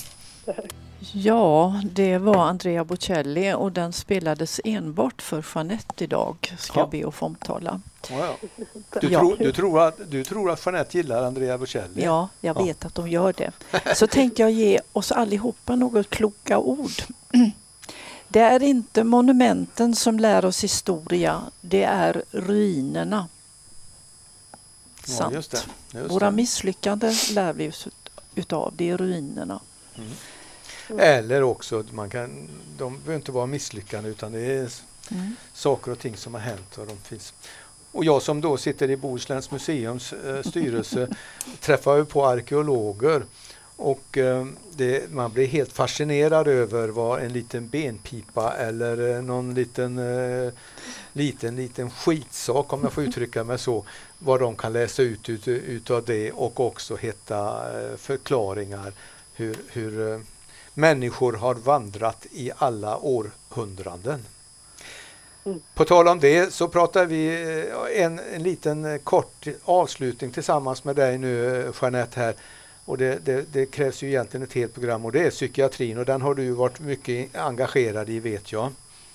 Ja, det var Andrea Bocelli och den spelades enbart för Jeanette idag, ska ja. jag be att få omtala. Ja, ja. Du, ja. Tror, du, tror att, du tror att Jeanette gillar Andrea Bocelli? Ja, jag vet ja. att de gör det. Så tänkte jag ge oss allihopa något kloka ord. Det är inte monumenten som lär oss historia, det är ruinerna. Sant. Ja, just det. Just Våra det. misslyckanden lär vi oss utav, det är ruinerna. Mm. Eller också, man kan, de behöver inte vara misslyckanden, utan det är mm. saker och ting som har hänt. Och, de finns. Och jag som då sitter i Bohusläns museums eh, styrelse träffar ju på arkeologer, och eh, det, man blir helt fascinerad över vad en liten benpipa eller eh, någon liten, eh, liten, liten skitsak, om jag får uttrycka mig så, vad de kan läsa ut, ut, ut av det, och också hitta eh, förklaringar hur, hur eh, människor har vandrat i alla århundraden. Mm. På tal om det så pratar vi en, en liten kort avslutning tillsammans med dig nu, Jeanette, här. Och det, det, det krävs ju egentligen ett helt program, och det är psykiatrin, och den har du varit mycket engagerad i, vet jag.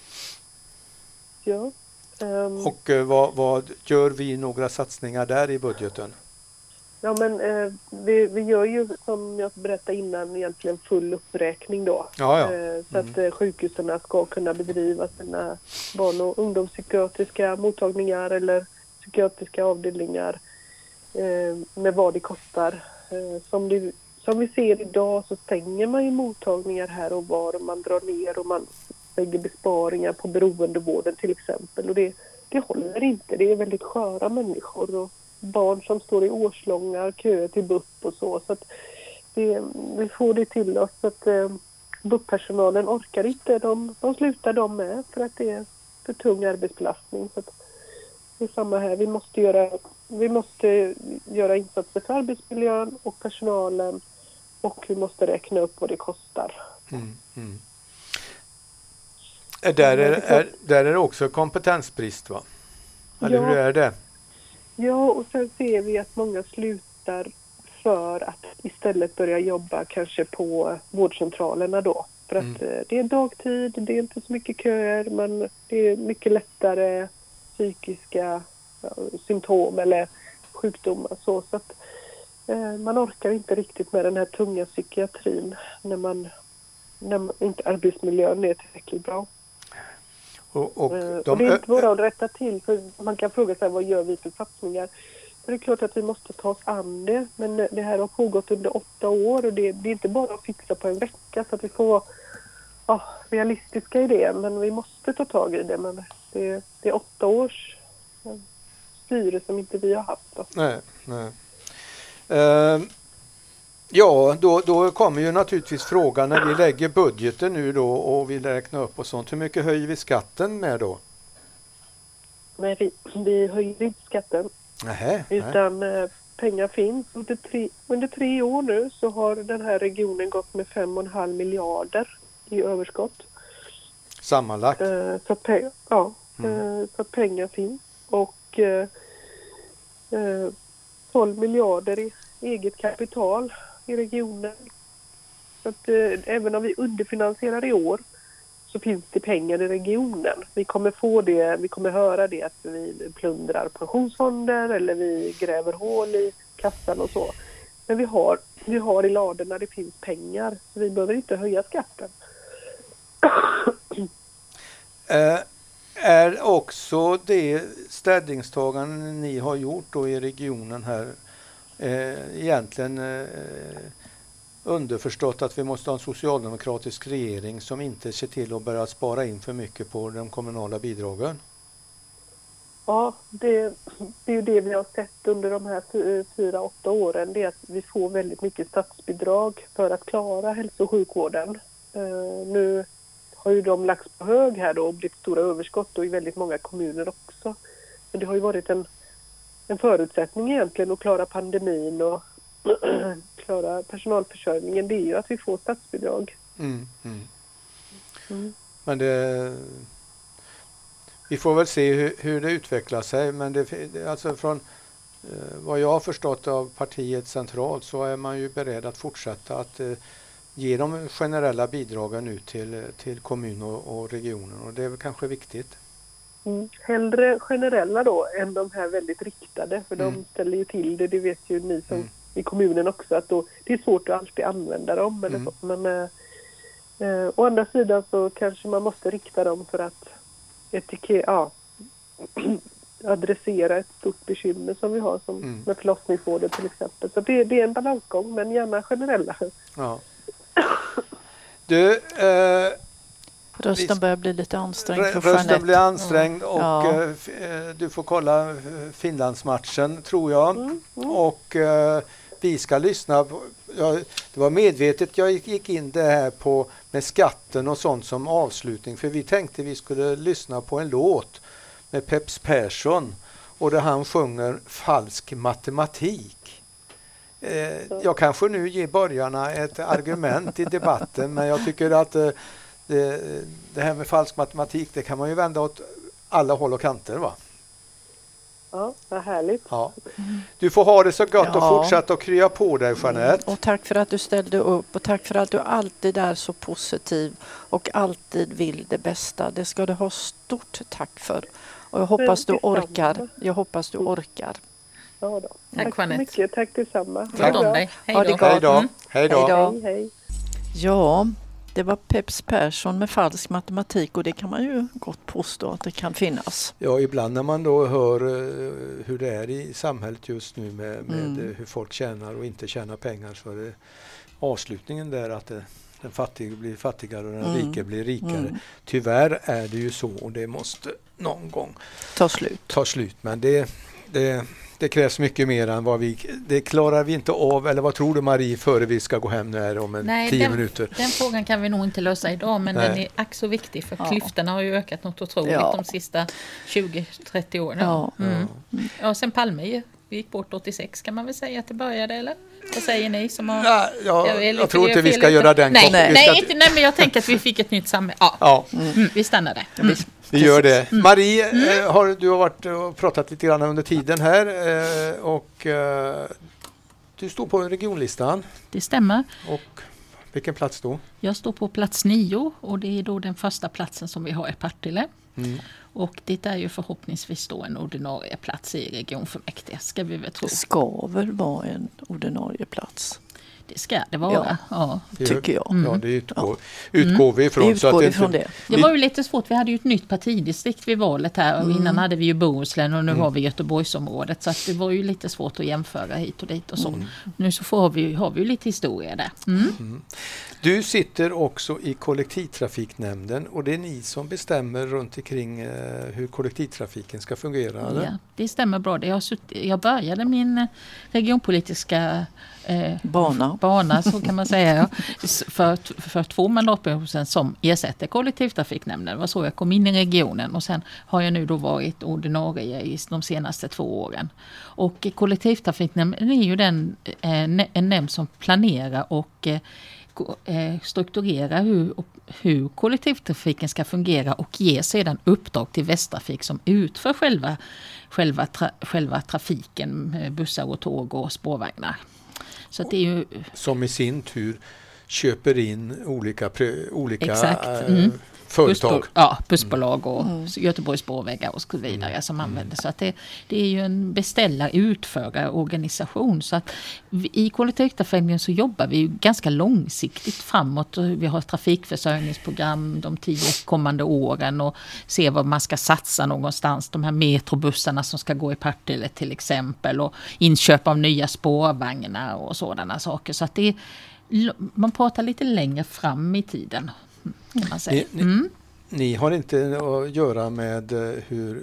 Ja. Um, och uh, vad, vad gör vi några satsningar där i budgeten? Ja, men uh, vi, vi gör ju, som jag berättade innan, egentligen full uppräkning då. Ja, ja. Uh, så mm. att uh, sjukhusen ska kunna bedriva sina barn- och ungdomspsykiatriska mottagningar eller psykiatriska avdelningar uh, med vad det kostar. Som, det, som vi ser idag så stänger man ju mottagningar här och var, man drar ner och man lägger besparingar på beroendevården till exempel. Och det, det håller inte. Det är väldigt sköra människor och barn som står i årslånga köer till B U P och så. Så att det, vi får det till oss att eh, B U P-personalen orkar inte. De, de slutar de med för att det är för tung arbetsbelastning. Så att det är samma här. Vi måste göra... Vi måste göra insatser för arbetsmiljön och personalen, och vi måste räkna upp vad det kostar. Mm, mm. Där är, är, där är det också kompetensbrist, va? Eller Ja. hur är det? Ja, och sen ser vi att många slutar för att istället börja jobba kanske på vårdcentralerna då. För att Mm. det är dagtid, det är inte så mycket köer, men det är mycket lättare psykiska ja, symptom eller sjukdomar. Så, så att eh, man orkar inte riktigt med den här tunga psykiatrin när man, när man inte arbetsmiljön är tillräckligt bra. Och, och Eh, de, och det är inte bara att rätta till, för man kan fråga sig vad gör vi för satsningar. Det är klart att vi måste ta oss an det, men det här har pågått under åtta år och det, det är inte bara att fixa på en vecka så att vi får vara ja, realistiska i det, men vi måste ta tag i det. Men det, det är åtta års styre som inte vi har haft. Då. nej, nej. Uh, ja, då, då kommer ju naturligtvis frågan när vi lägger budgeten nu då och vi räknar upp och sånt. Hur mycket höjer vi skatten med då? Nej, vi, vi höjer inte skatten. Nähä, utan eh, pengar finns. Under tre, under tre år nu så har den här regionen gått med fem och en halv miljarder i överskott. Sammanlagt? Eh, så, pe- ja, Mm. eh, så pengar finns. Och eh, eh, tolv miljarder i eget kapital i regionen. Så att, eh, även om vi underfinansierar i år så finns det pengar i regionen. Vi kommer få det, vi kommer höra det att vi plundrar pensionsfonder eller vi gräver hål i kassan och så. Men vi har, vi har i ladorna, det finns pengar. Så vi behöver inte höja skatten. Eh, är också det ställningstagande ni har gjort då i regionen här eh, egentligen eh, underförstått att vi måste ha en socialdemokratisk regering som inte ser till att börja spara in för mycket på de kommunala bidragen? Ja, det, det är ju det vi har sett under de här fyra, åtta åren. Det är att vi får väldigt mycket statsbidrag för att klara hälso- och sjukvården. Uh, nu har ju de lagts på hög här då och blivit stora överskott då i väldigt många kommuner också. Men det har ju varit en, en förutsättning egentligen att klara pandemin och klara personalförsörjningen. Det är ju att vi får statsbidrag. Mm, mm. Mm. Men det, vi får väl se hur, hur det utvecklar sig. Men det, alltså från eh, vad jag har förstått av partiet centralt så är man ju beredd att fortsätta att eh, ge de generella bidragen ut till, till kommun och, och regionen. Och det är väl kanske viktigt. Mm. Hellre generella då än de här väldigt riktade. För Mm. de ställer ju till det. Det vet ju ni som Mm. i kommunen också. Att då, det är svårt att alltid använda dem. Eller Mm. så. Men eh, eh, å andra sidan så kanske man måste rikta dem för att etike- ja, adressera ett stort bekymmer som vi har som Mm. med förlossningsvården till exempel. Så det, det är en balansgång, men gärna generella. Ja. Du, eh, Rösten Vi- börjar bli lite ansträngd för rösten Jeanette. blir ansträngd och Ja. eh, f- eh, du får kolla eh, Finlandsmatchen tror jag. Mm, mm. Och eh, vi ska lyssna på, ja, det var medvetet jag gick, gick in det här på med skatten och sånt som avslutning för vi tänkte vi skulle lyssna på en låt med Peps Persson och där han sjunger falsk matematik. Eh, jag kanske nu ger borgarna ett argument i debatten men jag tycker att eh, det, det här med falsk matematik det kan man ju vända åt alla håll och kanter va? Ja, vad härligt. Ja. Du får ha det så gott Ja. och fortsätta att krya på dig Jeanette. Och tack för att du ställde upp och tack för att du alltid är så positiv och alltid vill det bästa. Det ska du ha stort tack för. Och jag hoppas du Detsamma. orkar. Jag hoppas du orkar. Ja då. Tack, Tack så Jeanette. mycket. Tack detsamma. Sköt om dig. Hej Ha det då. gott. Hej då. Mm. Hej då. Hej då. Hej, hej. Ja, det var Peps Persson med falsk matematik och det kan man ju gott påstå att det kan finnas. Ja, ibland när man då hör uh, hur det är i samhället just nu med, med Mm. uh, hur folk tjänar och inte tjänar pengar så är det avslutningen där att det, den fattiga blir fattigare och den Mm. rike blir rikare. Mm. Tyvärr är det ju så och det måste någon gång Ta slut. ta slut. Men det, det, det krävs mycket mer än vad vi... Det klarar vi inte av. Eller vad tror du Marie före vi ska gå hem nu här om en Nej, tio den, minuter? den frågan kan vi nog inte lösa idag men Nej. den är ack så viktig för Ja. klyftorna har ju ökat något otroligt Ja. de sista tjugo trettio åren. Ja. Mm. Ja, sen Palme ju vi gick bort åttiosex kan man väl säga att det började, eller? Vad säger ni som har... Ja, ja, jag, jag tror inte vi ska göra den nej, kopplingen. nej, ska... inte, nej, men jag tänker att vi fick ett nytt samhälle. Ja, ja. Mm, vi stannar där. Mm. Vi gör det. Mm. Marie, mm. har, du har varit och pratat lite grann under tiden här och du står på regionlistan. Det stämmer. Och vilken plats då? Jag står på plats nio och det är då den första platsen som vi har i Partille. Mm. Och det är ju förhoppningsvis då en ordinarie plats i regionfullmäktige, ska vi väl tro. Det ska väl vara en ordinarie plats. Det ska det vara, ja. ja tycker jag. Mm. Ja, det utgår, utgår vi ifrån. Mm. Så att det, ifrån det. det var ju lite svårt, vi hade ju ett nytt partidistrikt vid valet här och mm. innan hade vi ju Bohuslän och nu mm. har vi Göteborgsområdet, så att det var ju lite svårt att jämföra hit och dit och så. Mm. Nu så får vi, har vi ju lite historia där. Mm. Mm. Du sitter också i kollektivtrafiknämnden och det är ni som bestämmer runt omkring eh, hur kollektivtrafiken ska fungera, eller? Ja, det stämmer bra. Jag, sutt- jag började min regionpolitiska eh, bana. bana, så kan man säga, för, för två mandatperioder sedan som ersätter kollektivtrafiknämnden. Det var så jag kom in i regionen och sen har jag nu då varit ordinarie i de senaste två åren. Och kollektivtrafiknämnden är ju den, eh, en nämnd som planerar och eh, strukturera hur, hur kollektivtrafiken ska fungera och ge sedan uppdrag till Västtrafik som utför själva, själva, tra, själva trafiken med bussar och tåg och spårvagnar. Så att det är ju... Som i sin tur köper in olika, olika Exakt. Äh, mm. företag. Bussbo- ja, bussbolag och mm. Göteborgs spårvägar och så vidare mm. som använder. Så att det, det är ju en beställare, utförare, organisation. Så att vi, i kollektivtrafiken så jobbar vi ju ganska långsiktigt framåt. Vi har trafikförsörjningsprogram de tio kommande åren och ser vad man ska satsa någonstans. De här metrobussarna som ska gå i Partille till exempel och inköp av nya spårvagnar och sådana saker. Så att det är, man pratar lite längre fram i tiden. Kan man säga. Ni, mm. ni, ni har inte att göra med hur,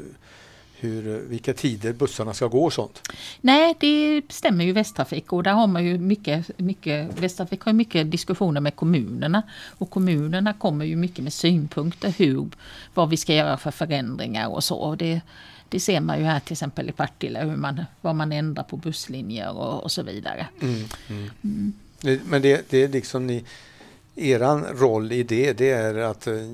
hur, vilka tider bussarna ska gå och sånt? Nej, det stämmer ju Västtrafik och där har man ju mycket, mycket Västtrafik har ju mycket diskussioner med kommunerna och kommunerna kommer ju mycket med synpunkter hur, vad vi ska göra för förändringar och så. Och det, det ser man ju här till exempel i Partille, hur man, vad man ändrar på busslinjer och, och så vidare. Mm, mm. Mm. Men det, det är liksom ni... Eran roll i det, det är att eh,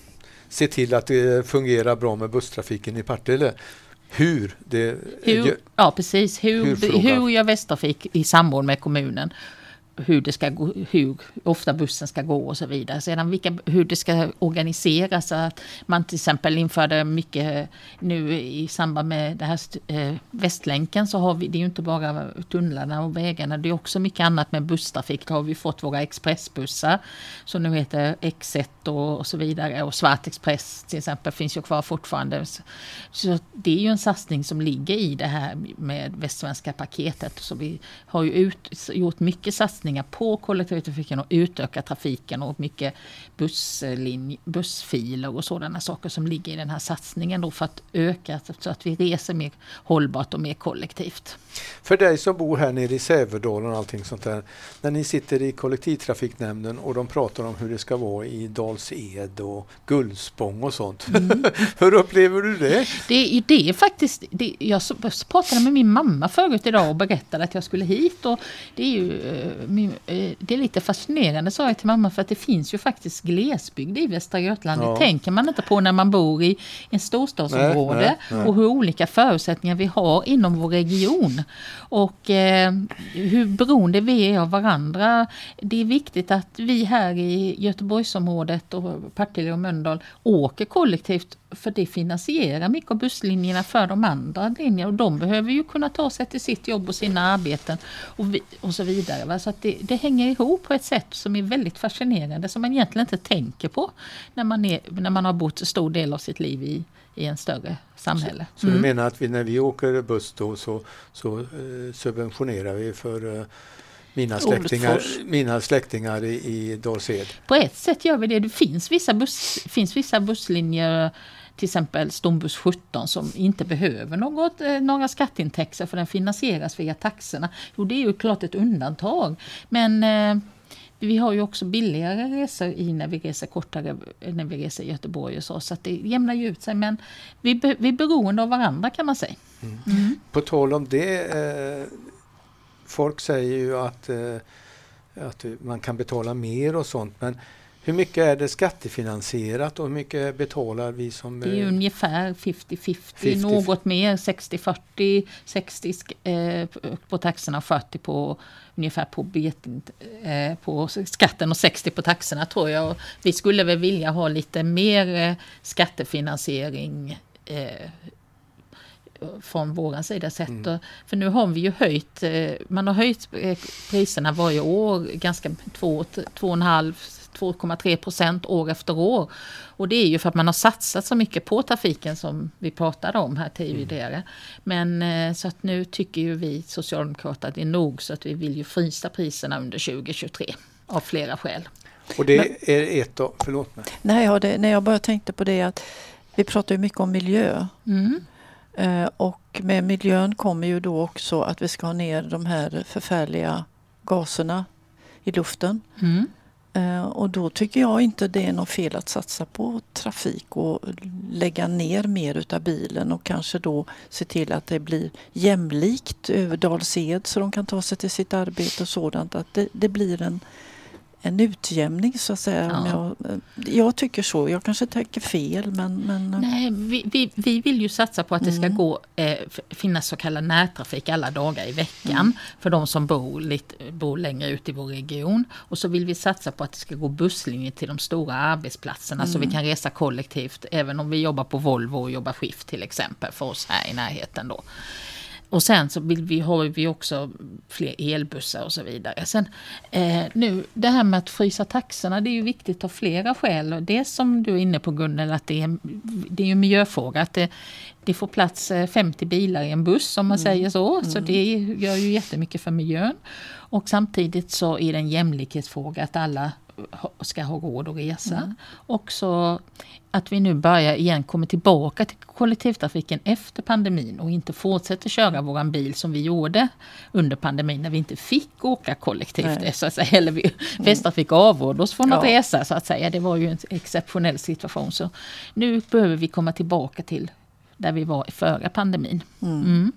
se till att det fungerar bra med busstrafiken i Partille. Hur? Det, hur gör, ja, precis. Hur, hur, hur gör Västtrafik i samråd med kommunen? Hur det ska gå, hur ofta bussen ska gå och så vidare. Sedan vilka, hur det ska organiseras, att man till exempel införde mycket nu i samband med det här eh, Västlänken, så har vi, det är ju inte bara tunnlarna och vägarna, det är också mycket annat med busstrafik. Då har vi fått våra expressbussar som nu heter X ett och, och så vidare, och Svart Express till exempel finns ju kvar fortfarande. Så, så det är ju en satsning som ligger i det här med Västsvenska paketet, så vi har ju ut, gjort mycket satsningar på kollektivtrafiken och utöka trafiken och mycket busslinj, bussfiler och sådana saker som ligger i den här satsningen då för att öka så att vi reser mer hållbart och mer kollektivt. För dig som bor här nere i Sävedalen och allting sånt där, när ni sitter i kollektivtrafiknämnden och de pratar om hur det ska vara i Dals-Ed och Gullspång och sånt. Mm. Hur upplever du det? Det, det är faktiskt, det, jag pratade med min mamma förut idag och berättade att jag skulle hit, och det är ju det är lite fascinerande, sa jag till mamma, för att det finns ju faktiskt glesbygd i Västra Götaland. Ja. Det tänker man inte på när man bor i en storstadsområde nej, nej, nej. och hur olika förutsättningar vi har inom vår region. Och eh, hur beroende vi är av varandra. Det är viktigt att vi här i Göteborgsområdet och Partille och Mölndal åker kollektivt, för det finansierar mycket av busslinjerna för de andra linjerna, och de behöver ju kunna ta sig till sitt jobb och sina arbeten och, vi, och så vidare. Va? Så att det, det hänger ihop på ett sätt som är väldigt fascinerande, som man egentligen inte tänker på när man, är, när man har bott en stor del av sitt liv i, i en större samhälle. Så, så mm. du menar att vi, när vi åker buss då, så, så eh, subventionerar vi för eh, mina släktingar, mina släktingar i, i Dals-Ed? På ett sätt gör vi det. Det finns vissa, buss, finns vissa busslinjer, till exempel Stombuss sjutton, som inte behöver något, några skatteintäkter, för den finansieras via taxorna. Jo, det är ju klart ett undantag. Men eh, vi har ju också billigare resor i när vi reser kortare, när vi reser i Göteborg och så. Så att det jämnar ju ut sig. Men vi, be, vi är beroende av varandra kan man säga. Mm. Mm. På tal om det, eh, folk säger ju att, eh, att man kan betala mer och sånt. Men hur mycket är det skattefinansierat och hur mycket betalar vi som... Det är ju ungefär femtio femtio, något mer, sextio fyrtio, sextio eh, på taxorna och fyrtio på ungefär på, bet, eh, på skatten och sextio på taxorna tror jag. Och vi skulle väl vilja ha lite mer eh, skattefinansiering eh, från våran sida sett. Mm. För nu har vi ju höjt, eh, man har höjt eh, priserna varje år ganska två, två och en halv två komma tre procent år efter år. Och det är ju för att man har satsat så mycket på trafiken som vi pratade om här tidigare. Mm. Men så att nu tycker ju vi socialdemokrater att det är nog så att vi vill ju frysa priserna under tjugo tjugotre av flera skäl. Och det Men, är ett då, förlåt mig. Nej, ja, det, när jag bara tänkte på det att vi pratar ju mycket om miljö. Mm. Eh, och med miljön kommer ju då också att vi ska ha ner de här förfärliga gaserna i luften. Mm. Uh, och då tycker jag inte det är något fel att satsa på trafik och lägga ner mer utav bilen och kanske då se till att det blir jämlikt över Dals-Ed så de kan ta sig till sitt arbete och sådant. Att det, det blir en, en utjämning så att säga. Ja. Jag, jag tycker så. Jag kanske tänker fel men... men Nej, vi, vi, vi vill ju satsa på att mm. det ska gå eh, finnas så kallad närtrafik alla dagar i veckan mm. för de som bor, lite, bor längre ut i vår region. Och så vill vi satsa på att det ska gå busslinjer till de stora arbetsplatserna mm. så vi kan resa kollektivt även om vi jobbar på Volvo och jobbar skift till exempel för oss här i närheten då. Och sen så vill vi, har vi också fler elbussar och så vidare. Sen eh, nu, det här med att frysa taxorna, det är ju viktigt av flera skäl. Och det som du är inne på Gunnel, att det är, det är ju en miljöfråga. Att det, det får plats femtio bilar i en buss om man mm. säger så. Så mm. det gör ju jättemycket för miljön. Och samtidigt så är det en jämlikhetsfråga att alla ska ha råd att resa. Mm. Och så att vi nu börjar igen komma tillbaka till kollektivtrafiken efter pandemin och inte fortsätter köra våran bil som vi gjorde under pandemin när vi inte fick åka kollektivt. Så att säga, eller vi, Västtrafik avrådde oss från ja. att resa så att säga. Det var ju en exceptionell situation. Så nu behöver vi komma tillbaka till där vi var före pandemin. Mm. Mm.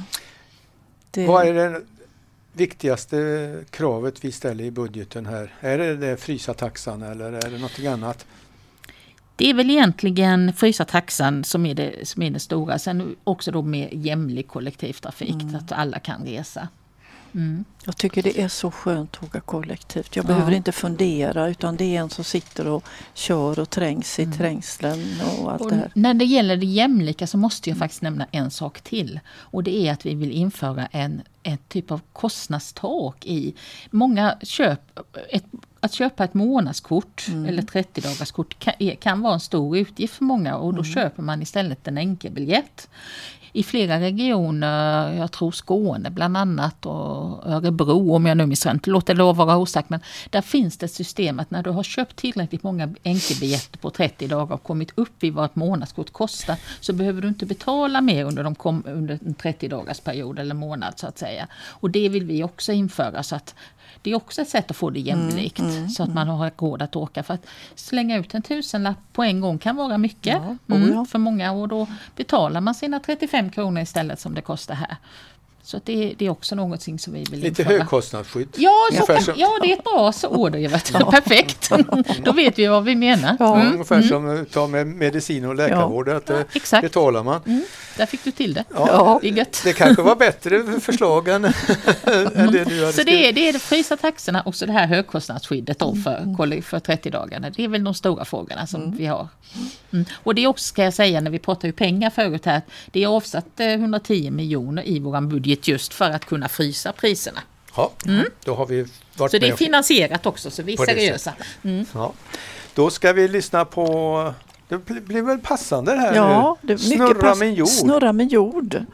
Det... Vad är det viktigaste kravet vi ställer i budgeten här? Är det det frysa taxan eller är det något annat? Det är väl egentligen frysa taxan som är det, som är det stora. Sen också då med jämlik kollektivtrafik mm. så att alla kan resa. Mm. Jag tycker det är så skönt att åka kollektivt. Jag ja. behöver inte fundera utan det är en som sitter och kör och trängs i mm. trängslen och allt och det här. När det gäller det jämlika så måste jag faktiskt nämna en sak till. Och det är att vi vill införa en, en typ av kostnadstak i många köp. Ett, att köpa ett månadskort mm. eller trettio dagars kort kan, kan vara en stor utgift för många och då mm. köper man istället en enkelbiljett. I flera regioner, jag tror Skåne bland annat och Örebro om jag nu minns rätt, låt det vara osagt, men där finns det ett system att när du har köpt tillräckligt många enkelbiljetter på trettio dagar och kommit upp i vad ett månadskort kostar så behöver du inte betala mer under, de kom, under en trettio dagars period eller månad så att säga. Och det vill vi också införa så att det är också ett sätt att få det jämlikt mm, mm, så att man har råd att åka. För att slänga ut en tusenlapp på en gång kan vara mycket ja, mm, ja. för många. Och då betalar man sina trettiofem kronor istället som det kostar här. Så att det, det är också någonting som vi vill Lite införa. högkostnadsskydd. Ja, så kan, ja, det är ett bra ord. Ja. Perfekt. Då vet vi vad vi menar. Ja. Mm. Ungefär mm. som att ta med medicin och läkarvård. Ja. Att ja, exakt. Betalar man. Mm. Där fick du till det. Ja. Ja. Det, är gött. Det kanske var bättre förslag än, än det du hade Så det är, det är det frysa taxorna och så det här högkostnadsskyddet då för, för trettio dagarna. Det är väl de stora frågorna som mm. vi har. Mm. Och det är också, ska jag säga, när vi pratar ju pengar förut här, det är avsatt hundratio miljoner i våran budget just för att kunna frysa priserna. Ja, mm. då har vi varit Så det är finansierat också, så vi är seriösa. Mm. Ja. Då ska vi lyssna på, det blir väl passande här ja, nu. Det är Snurra pass- med jord. Snurra med jord eh,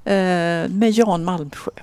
med Jan Malmsjö.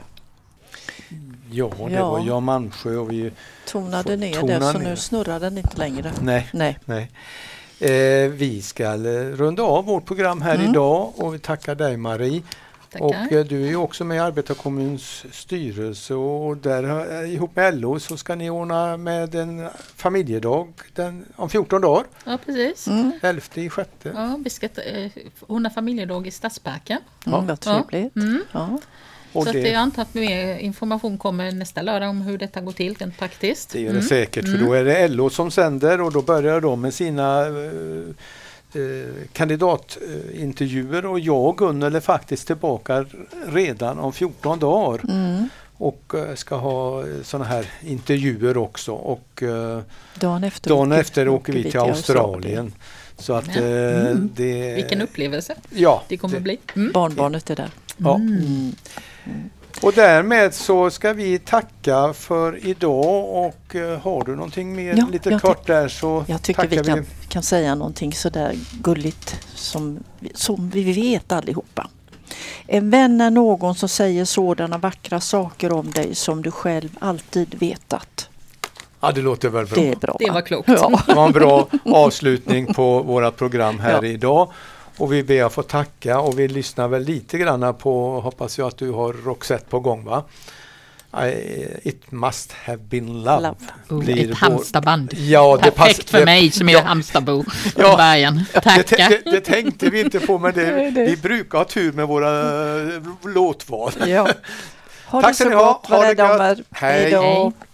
Ja, det ja. var Jan Malmsjö och vi tonade ner tonade det så ner. Nu snurrar den inte längre. Nej, nej. nej. Eh, vi ska runda av vårt program här mm. idag och vi tackar dig Marie Tackar. Och eh, du är ju också med i Arbetarkommuns styrelse och där eh, ihop med L O så ska ni ordna med en familjedag den, om fjorton dagar. Ja, precis. Mm. elfte i sjätte. Ja, vi ska eh, ordna familjedag i Stadsparken. Mm, vad trevligt. Ja. Mm. Ja. Och Så det, att jag antar att mer information kommer nästa lördag om hur detta går till rent praktiskt. det gör Mm. det säkert, för då är det L O som sänder och då börjar de med sina eh, eh, kandidatintervjuer och jag och Gunnel är faktiskt tillbaka redan om fjorton dagar. Mm. Och eh, ska ha såna här intervjuer också och eh, Dagen efter, dagen åker, efter åker vi till Australien. Så att Ja. eh, Mm. det... Vilken upplevelse Ja. det kommer det, att bli. Mm. Barnbarnet är där. ja. Mm. Och därmed så ska vi tacka för idag och eh, har du någonting mer Ja, lite jag kort där så Jag tycker tackar vi kan, kan säga någonting sådär gulligt som, som vi vet allihopa. En vän är någon som säger sådana vackra saker om dig som du själv alltid vetat. Ja, det låter väl bra. Det är bra. Det va? var klokt. Ja. Det var en bra avslutning på våra program här Ja. idag. Och vi ber att få tacka och vi lyssnar väl lite grann på, hoppas jag att du har Roxette på gång va? I, it must have been love. Love. Oh, blir ett vår- Halmstadband. Ja, det Perfekt pass- för det- mig som är ja. Halmstadbo från Ja. början. Det, Tackar. det, det tänkte vi inte på men det, Nej, det- vi brukar ha tur med våra eh, låtval. Ja. Ha Tack det ska så ni ha. gott. Var Ha det rädda om gött. er. Hej. Hej då. Hej.